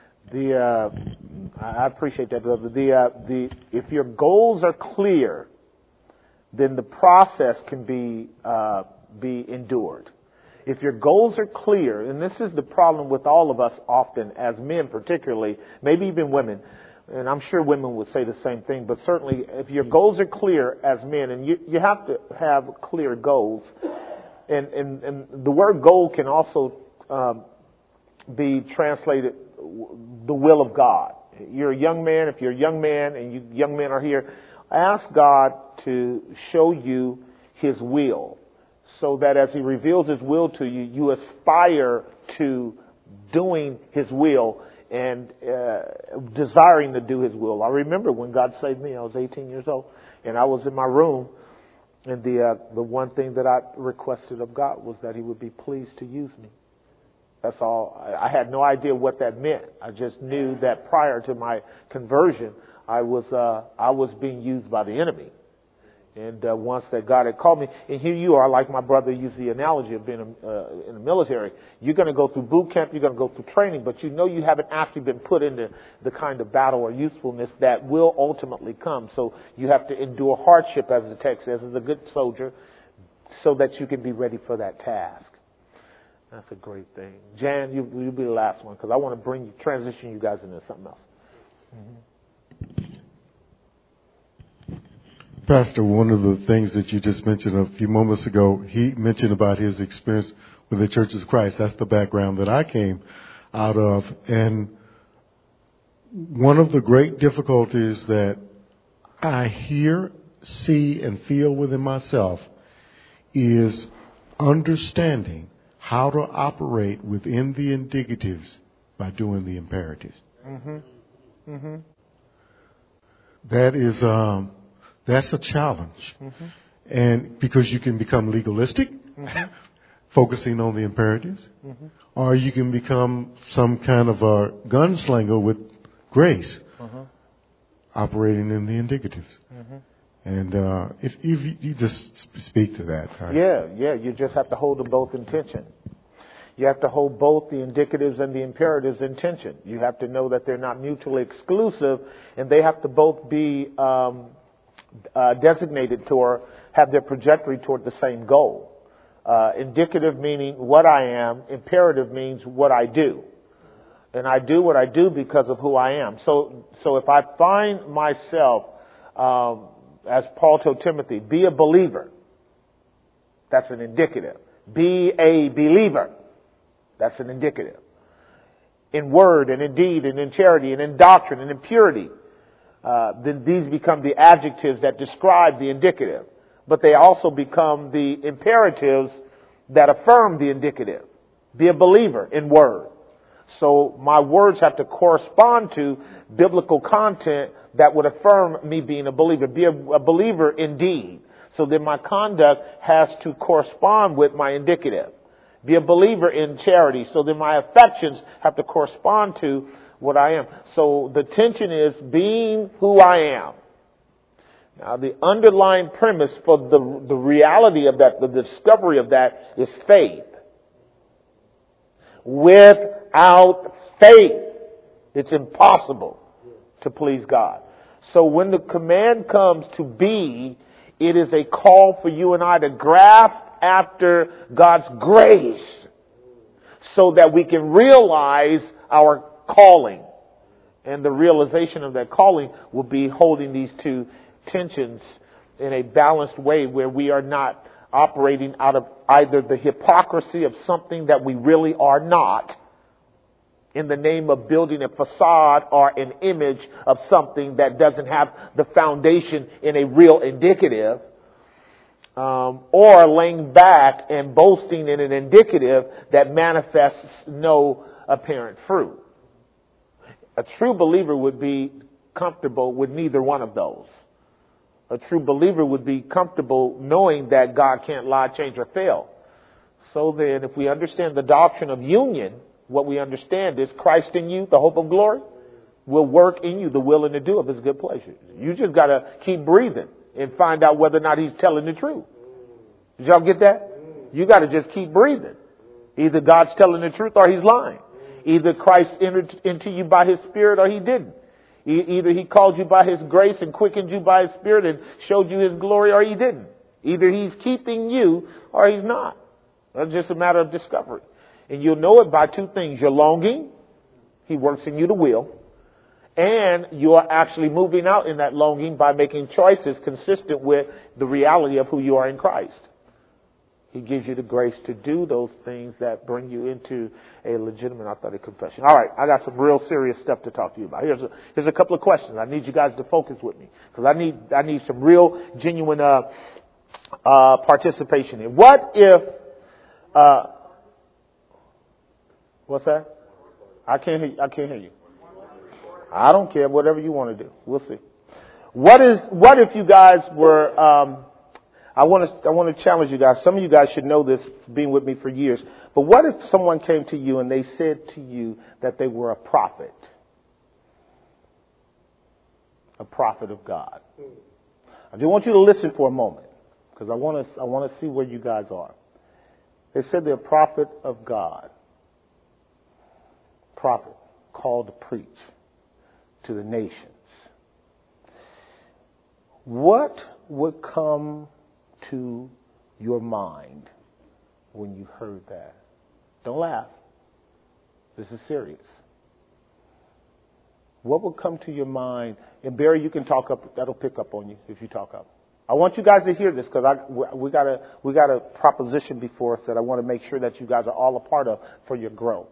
I appreciate that, brother. If your goals are clear, then the process can be endured. If your goals are clear, and this is the problem with all of us often, as men particularly, maybe even women, and I'm sure women would say the same thing, but certainly if your goals are clear as men, and you have to have clear goals, and the word goal can also be translated the will of God. You're a young man. If you're a young man and you young men are here, ask God to show you His will, so that as He reveals His will to you, you aspire to doing His will and desiring to do His will. I remember when God saved me, I was 18 years old, and I was in my room, and the one thing that I requested of God was that He would be pleased to use me. That's all. I had no idea what that meant. I just knew that prior to my conversion, I was being used by the enemy. And once that God had called me, and here you are, like my brother used the analogy of being in the military. You're going to go through boot camp, you're going to go through training, but you know you haven't actually been put into the kind of battle or usefulness that will ultimately come. So you have to endure hardship, as the text says, as a good soldier, so that you can be ready for that task. That's a great thing. Jan, you'll be the last one, because I want to transition you guys into something else. Mm-hmm. Pastor, one of the things that you just mentioned a few moments ago, he mentioned about his experience with the Church of Christ. That's the background that I came out of. And one of the great difficulties that I hear, see, and feel within myself is understanding how to operate within the indicatives by doing the imperatives. Mm-hmm. Mm-hmm. That is... that's a challenge. Mm-hmm. And because you can become legalistic, mm-hmm. focusing on the imperatives, mm-hmm. or you can become some kind of a gunslinger with grace, operating in the indicatives. Mm-hmm. And if you just speak to that. Yeah, you just have to hold them both in tension. You have to hold both the indicatives and the imperatives in tension. You have to know that they're not mutually exclusive, and they have to both be designated to have their trajectory toward the same goal. Indicative meaning what I am. Imperative means what I do. And I do what I do because of who I am. So if I find myself, as Paul told Timothy, be a believer. That's an indicative. Be a believer. That's an indicative. In word and in deed and in charity and in doctrine and in purity. Then these become the adjectives that describe the indicative. But they also become the imperatives that affirm the indicative. Be a believer in word. So my words have to correspond to biblical content that would affirm me being a believer. Be a believer in deed. So then my conduct has to correspond with my indicative. Be a believer in charity. So then my affections have to correspond to what I am. So the tension is being who I am. Now the underlying premise for the reality of that, the discovery of that, is faith. Without faith, it's impossible to please God. So when the command comes to be, it is a call for you and I to grasp after God's grace so that we can realize our calling. And the realization of that calling will be holding these two tensions in a balanced way where we are not operating out of either the hypocrisy of something that we really are not in the name of building a facade or an image of something that doesn't have the foundation in a real indicative, or laying back and boasting in an indicative that manifests no apparent fruit. A true believer would be comfortable with neither one of those. A true believer would be comfortable knowing that God can't lie, change, or fail. So then, if we understand the doctrine of union, what we understand is Christ in you, the hope of glory, will work in you the will and the do of His good pleasure. You just got to keep breathing and find out whether or not He's telling the truth. Did y'all get that? You got to just keep breathing. Either God's telling the truth or He's lying. Either Christ entered into you by His Spirit or He didn't. Either He called you by His grace and quickened you by His Spirit and showed you His glory or He didn't. Either He's keeping you or He's not. It's just a matter of discovery. And you'll know it by two things. Your longing, He works in you to will. And you are actually moving out in that longing by making choices consistent with the reality of who you are in Christ. He gives you the grace to do those things that bring you into a legitimate, authentic confession. All right, I got some real serious stuff to talk to you about. Here's a couple of questions. I need you guys to focus with me because I need some real, genuine participation in. What if? What's that? I can't hear you. I don't care. Whatever you want to do, we'll see. What if you guys were I want to challenge you guys. Some of you guys should know this, being with me for years. But what if someone came to you and they said to you that they were a prophet? A prophet of God. I just want you to listen for a moment, because I want to see where you guys are. They said they're a prophet of God. Prophet, called to preach to the nations. What would come to your mind when you heard that? Don't laugh. This is serious. What would come to your mind? And Barry, you can talk up. That'll pick up on you if you talk up. I want you guys to hear this, because we got a proposition before us that I want to make sure that you guys are all a part of for your growth.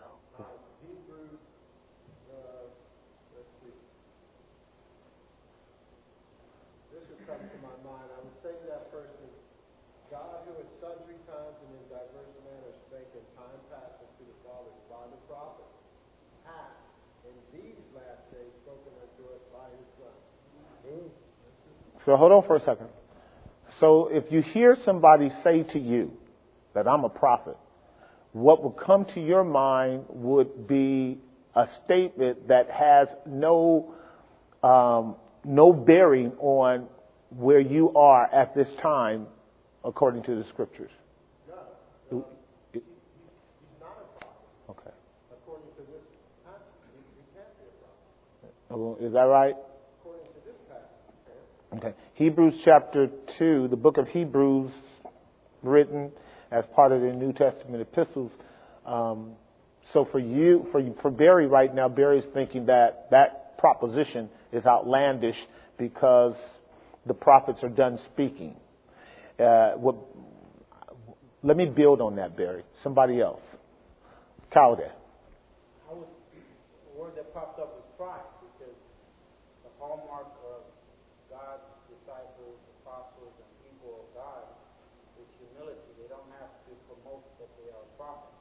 This has come to my mind. I would say to that person, God, who at sundry times and in diverse manners spake in time past unto the fathers by the prophets, hath in these last days spoken unto us by his Son. So hold on for a second. So if you hear somebody say to you that I'm a prophet, what would come to your mind would be a statement that has no bearing on where you are at this time according to the scriptures. No. He's not a prophet. Okay. According to this passage, he can't be a prophet. Is that right? According to this passage, Okay. Hebrews chapter 2, the book of Hebrews, written as part of the New Testament epistles. So for Barry right now, Barry's thinking that proposition is outlandish because the prophets are done speaking. Let me build on that, Barry. Somebody else. Calder. The word that popped up was pride, because the hallmark of God's disciples, apostles, and people of God is humility. They don't have to promote that they are prophets.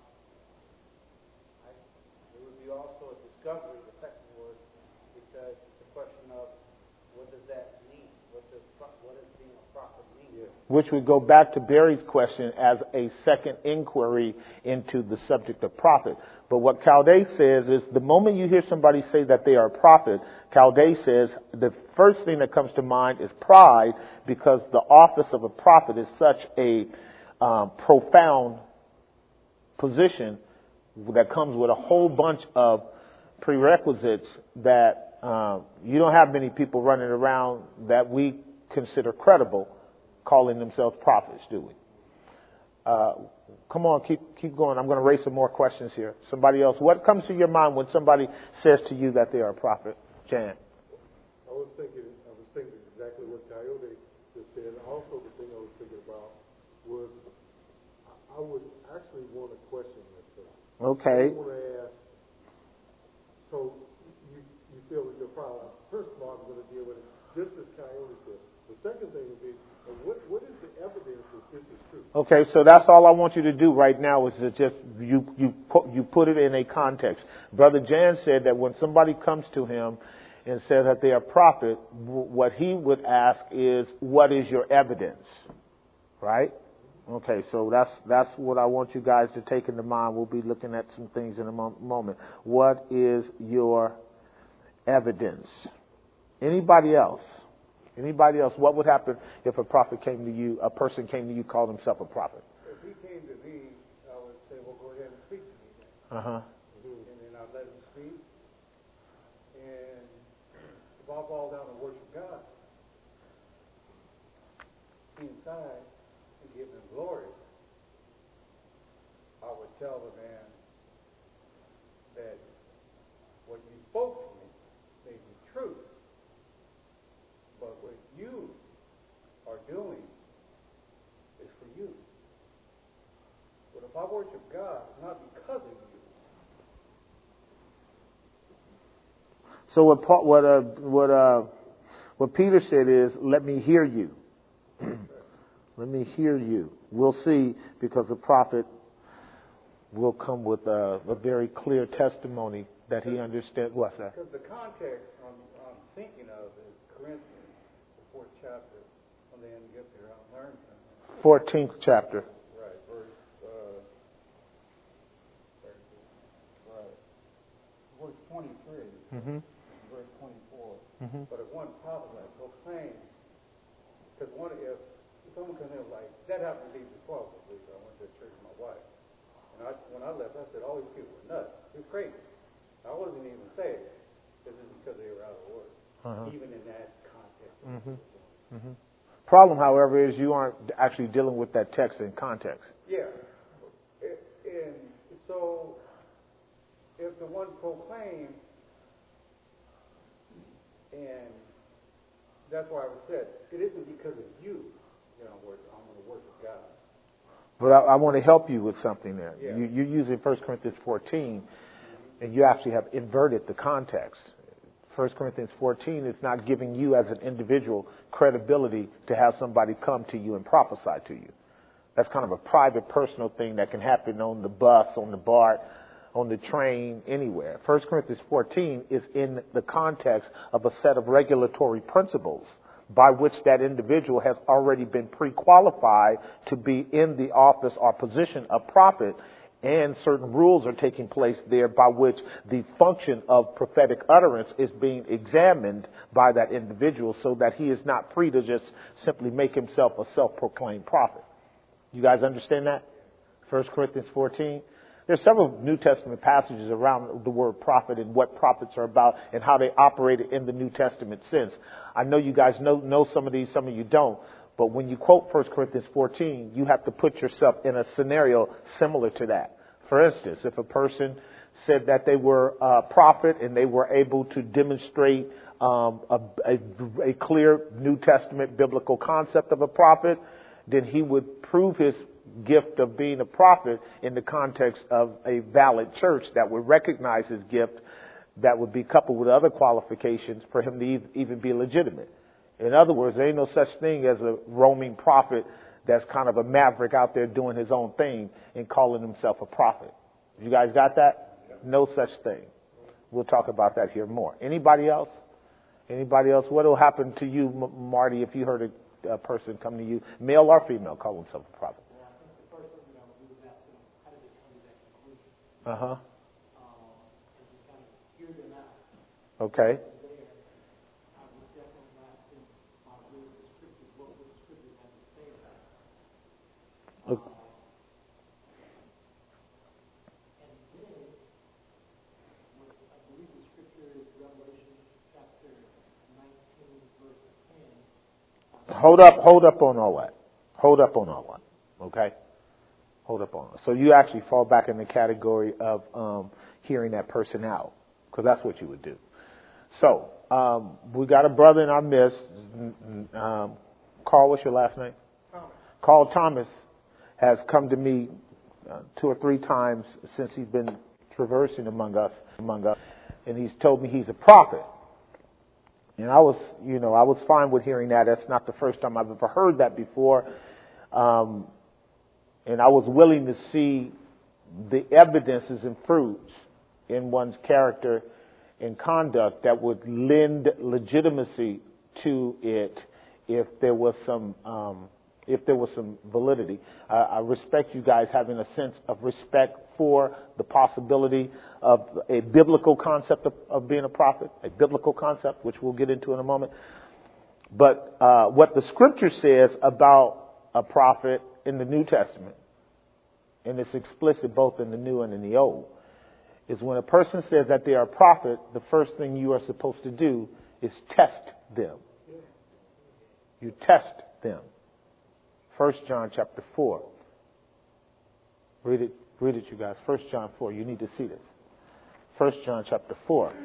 Right? It would be also a discovery, the second word, because it's a question of what does that mean? What does being a prophet mean? Yeah. Which would go back to Barry's question as a second inquiry into the subject of prophet. But what Calday says is the moment you hear somebody say that they are a prophet, Calday says the first thing that comes to mind is pride, because the office of a prophet is such a profound position that comes with a whole bunch of prerequisites that you don't have many people running around that we consider credible calling themselves prophets, do we? Come on, keep going. I'm going to raise some more questions here. Somebody else. What comes to your mind when somebody says to you that they are a prophet? Jan. I was thinking exactly what Coyote just said. Also, the thing I was thinking about was I would actually want to question this thing. Okay. I want to ask. So you feel that you're a prophet. First of all, I'm going to deal with it just as Coyote said. The second thing would be, what is the evidence that this is true? Okay, so that's all I want you to do right now is to just you put it in a context. Brother Jan said that when somebody comes to him and says that they are a prophet, what he would ask is, what is your evidence? Right? Okay, so that's what I want you guys to take into mind. We'll be looking at some things in a moment. What is your evidence? Anybody else? Anybody else? What would happen if a prophet came to you, a person came to you, called himself a prophet? If he came to me, I would say, well, go ahead and speak to me then. Uh-huh. And then I'd let him speak. And if I fall down and worship God inside and give him glory, I would tell the man that what you spoke to me may be true. But what you are doing is for you. But if I worship God, it's not because of you. So what Peter said is, let me hear you. Let me hear you. We'll see, because the prophet will come with a very clear testimony that he understands. What's that? Because the context I'm thinking of is Corinthians, the 4th chapter, when they end up here, I'll learn something. 14th chapter. Right, verse 23, Mm-hmm. verse 24. Mm-hmm. But if one prophesy, proclaim, because if someone comes in like, that happened to me before, I went to church with my wife. And when I left, I said, all these people were nuts. They're crazy. I wasn't even saved. This is because they were out of order, even in that context. Mm-hmm. Mm-hmm. Problem, however, is you aren't actually dealing with that text in context. Yeah. And so, if the one proclaims, and that's why I said, it isn't because of you that I'm going to worship God. But I want to help you with something there. Yeah. You're using 1 Corinthians 14, and you actually have inverted the context. 1 Corinthians 14 is not giving you as an individual credibility to have somebody come to you and prophesy to you. That's kind of a private, personal thing that can happen on the bus, on the BART, on the train, anywhere. 1 Corinthians 14 is in the context of a set of regulatory principles by which that individual has already been pre-qualified to be in the office or position of prophet, and certain rules are taking place there by which the function of prophetic utterance is being examined by that individual so that he is not free to just simply make himself a self-proclaimed prophet. You guys understand that? 1 Corinthians 14. There's several New Testament passages around the word prophet and what prophets are about and how they operated in the New Testament sense. I know you guys know some of these, some of you don't. But when you quote 1 Corinthians 14, you have to put yourself in a scenario similar to that. For instance, if a person said that they were a prophet and they were able to demonstrate a clear New Testament biblical concept of a prophet, then he would prove his gift of being a prophet in the context of a valid church that would recognize his gift, that would be coupled with other qualifications for him to even be legitimate. In other words, there ain't no such thing as a roaming prophet that's kind of a maverick out there doing his own thing and calling himself a prophet. You guys got that? No such thing. We'll talk about that here more. Anybody else? Anybody else? What will happen to you, Marty, if you heard a person come to you, male or female, call himself a prophet? Uh-huh. Okay. Look. Hold up on all that. Hold up on all that. Okay? Hold up on it. So you actually fall back in the category of hearing that person out, because that's what you would do. So we got a brother in our midst. Carl, what's your last name? Thomas. Carl Thomas has come to me 2 or 3 times since he's been traversing among us, and he's told me he's a prophet. And I was fine with hearing that. That's not the first time I've ever heard that before. And I was willing to see the evidences and fruits in one's character and conduct that would lend legitimacy to it if there was some validity. I respect you guys having a sense of respect for the possibility of a biblical concept of being a prophet, a biblical concept, which we'll get into in a moment. But what the Scripture says about a prophet in the New Testament, and it's explicit both in the New and in the Old, is when a person says that they are a prophet, the first thing you are supposed to do is test them. You test them. 1 John chapter 4. Read it, you guys. 1 John 4. You need to see this. 1 John chapter 4.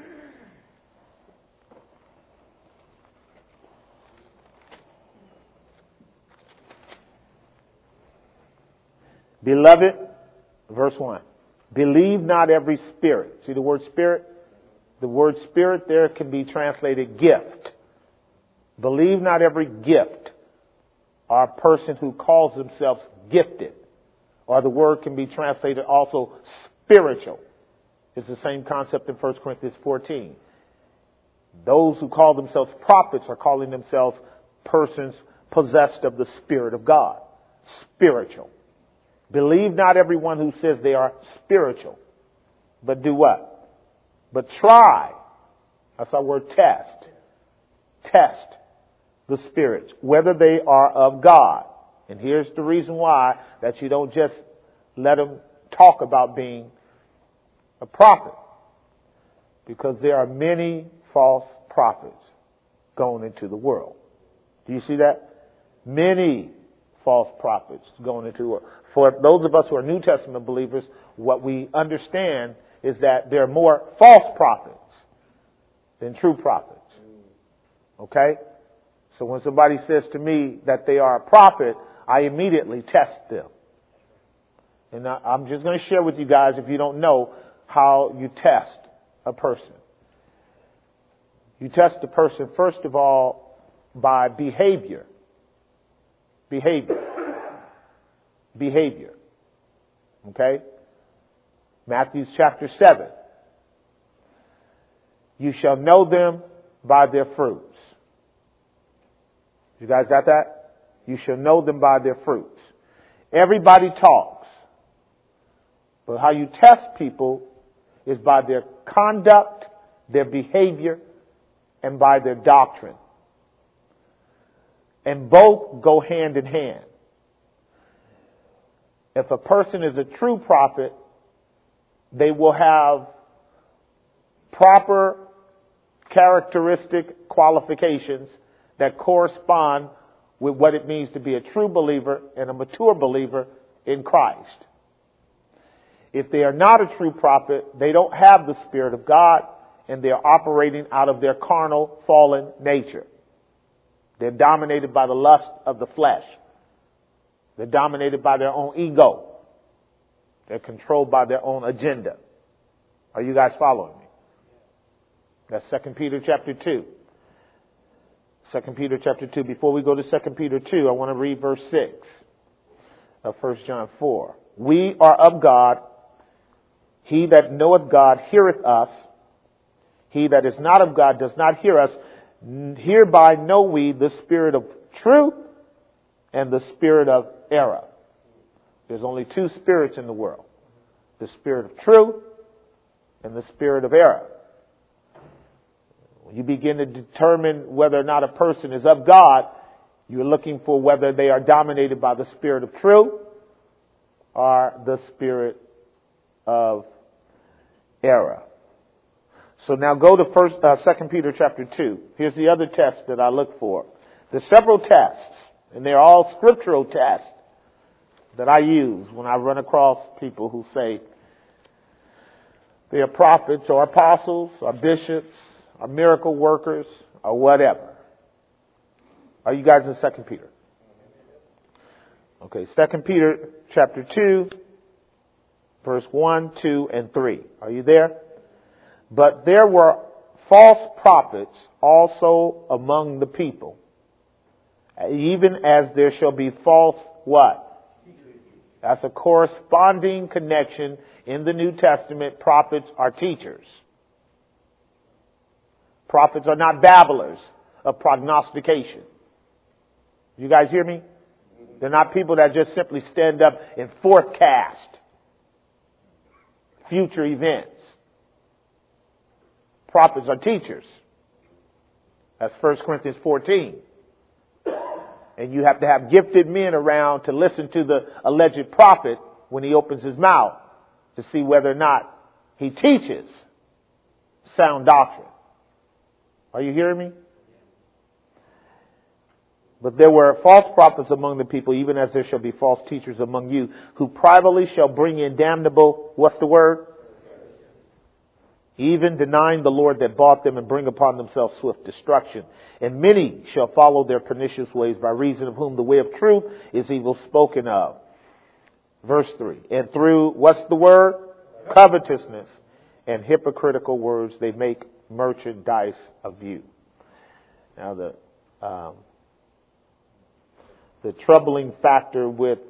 Beloved, verse 1. Believe not every spirit. See the word spirit? The word spirit there can be translated gift. Believe not every gift, or a person who calls themselves gifted. Or the word can be translated also spiritual. It's the same concept in 1 Corinthians 14. Those who call themselves prophets are calling themselves persons possessed of the Spirit of God. Spiritual. Believe not everyone who says they are spiritual. But do what? But try. That's our word, test. Test the spirits, whether they are of God. And here's the reason why, that you don't just let them talk about being a prophet. Because there are many false prophets going into the world. Do you see that? Many false prophets going into the world. For those of us who are New Testament believers, what we understand is that there are more false prophets than true prophets. Okay? So when somebody says to me that they are a prophet, I immediately test them. And I'm just going to share with you guys, if you don't know, how you test a person. You test a person, first of all, by behavior. Behavior. Okay? Matthew chapter 7. You shall know them by their fruits. You guys got that? You shall know them by their fruits. Everybody talks. But how you test people is by their conduct, their behavior, and by their doctrine. And both go hand in hand. If a person is a true prophet, they will have proper characteristic qualifications that correspond with what it means to be a true believer and a mature believer in Christ. If they are not a true prophet, they don't have the Spirit of God, and they are operating out of their carnal, fallen nature. They're dominated by the lust of the flesh. They're dominated by their own ego. They're controlled by their own agenda. Are you guys following me? That's 2 Peter chapter 2. 2 Peter chapter 2. Before we go to 2 Peter 2, I want to read verse 6 of 1 John 4. We are of God. He that knoweth God heareth us. He that is not of God does not hear us. Hereby know we the spirit of truth and the spirit of error. There's only two spirits in the world. The spirit of truth and the spirit of error. When you begin to determine whether or not a person is of God, you're looking for whether they are dominated by the spirit of truth or the spirit of error. So now go to 2 Peter chapter 2. Here's the other test that I look for. There's several tests, and they're all scriptural tests that I use when I run across people who say they are prophets or apostles or bishops or miracle workers or whatever. Are you guys in 2 Peter? Okay, 2 Peter chapter 2, verse 1, 2, and 3. Are you there? But there were false prophets also among the people, even as there shall be false what? That's a corresponding connection in the New Testament. Prophets are teachers. Prophets are not babblers of prognostication. You guys hear me? They're not people that just simply stand up and forecast future events. Prophets are teachers. That's 1 Corinthians 14. And you have to have gifted men around to listen to the alleged prophet when he opens his mouth to see whether or not he teaches sound doctrine. Are you hearing me? But there were false prophets among the people, even as there shall be false teachers among you, who privately shall bring in damnable, what's the word? Even denying the Lord that bought them, and bring upon themselves swift destruction. And many shall follow their pernicious ways, by reason of whom the way of truth is evil spoken of. Verse 3. And through, what's the word? Covetousness and hypocritical words, they make merchandise of you. Now the troubling factor with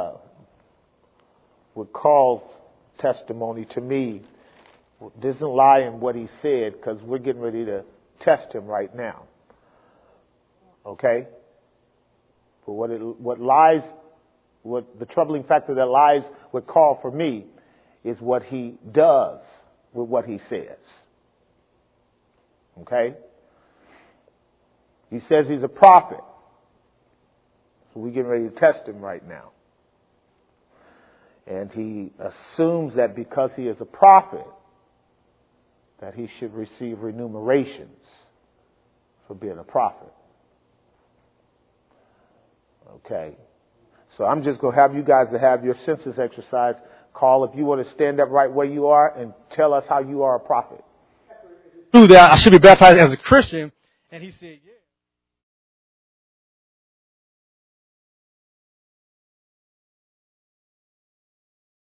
Carl's testimony to me doesn't lie in what he said, because we're getting ready to test him right now. Okay? For what the troubling factor that lies with Carl for me is what he does with what he says. Okay? He says he's a prophet. So we're getting ready to test him right now. And he assumes that because he is a prophet, that he should receive remunerations for being a prophet. Okay. So I'm just going to have you guys to have your senses exercise. Carl, if you want to stand up right where you are and tell us how you are a prophet. Through that, I should be baptized as a Christian. And he said, yeah.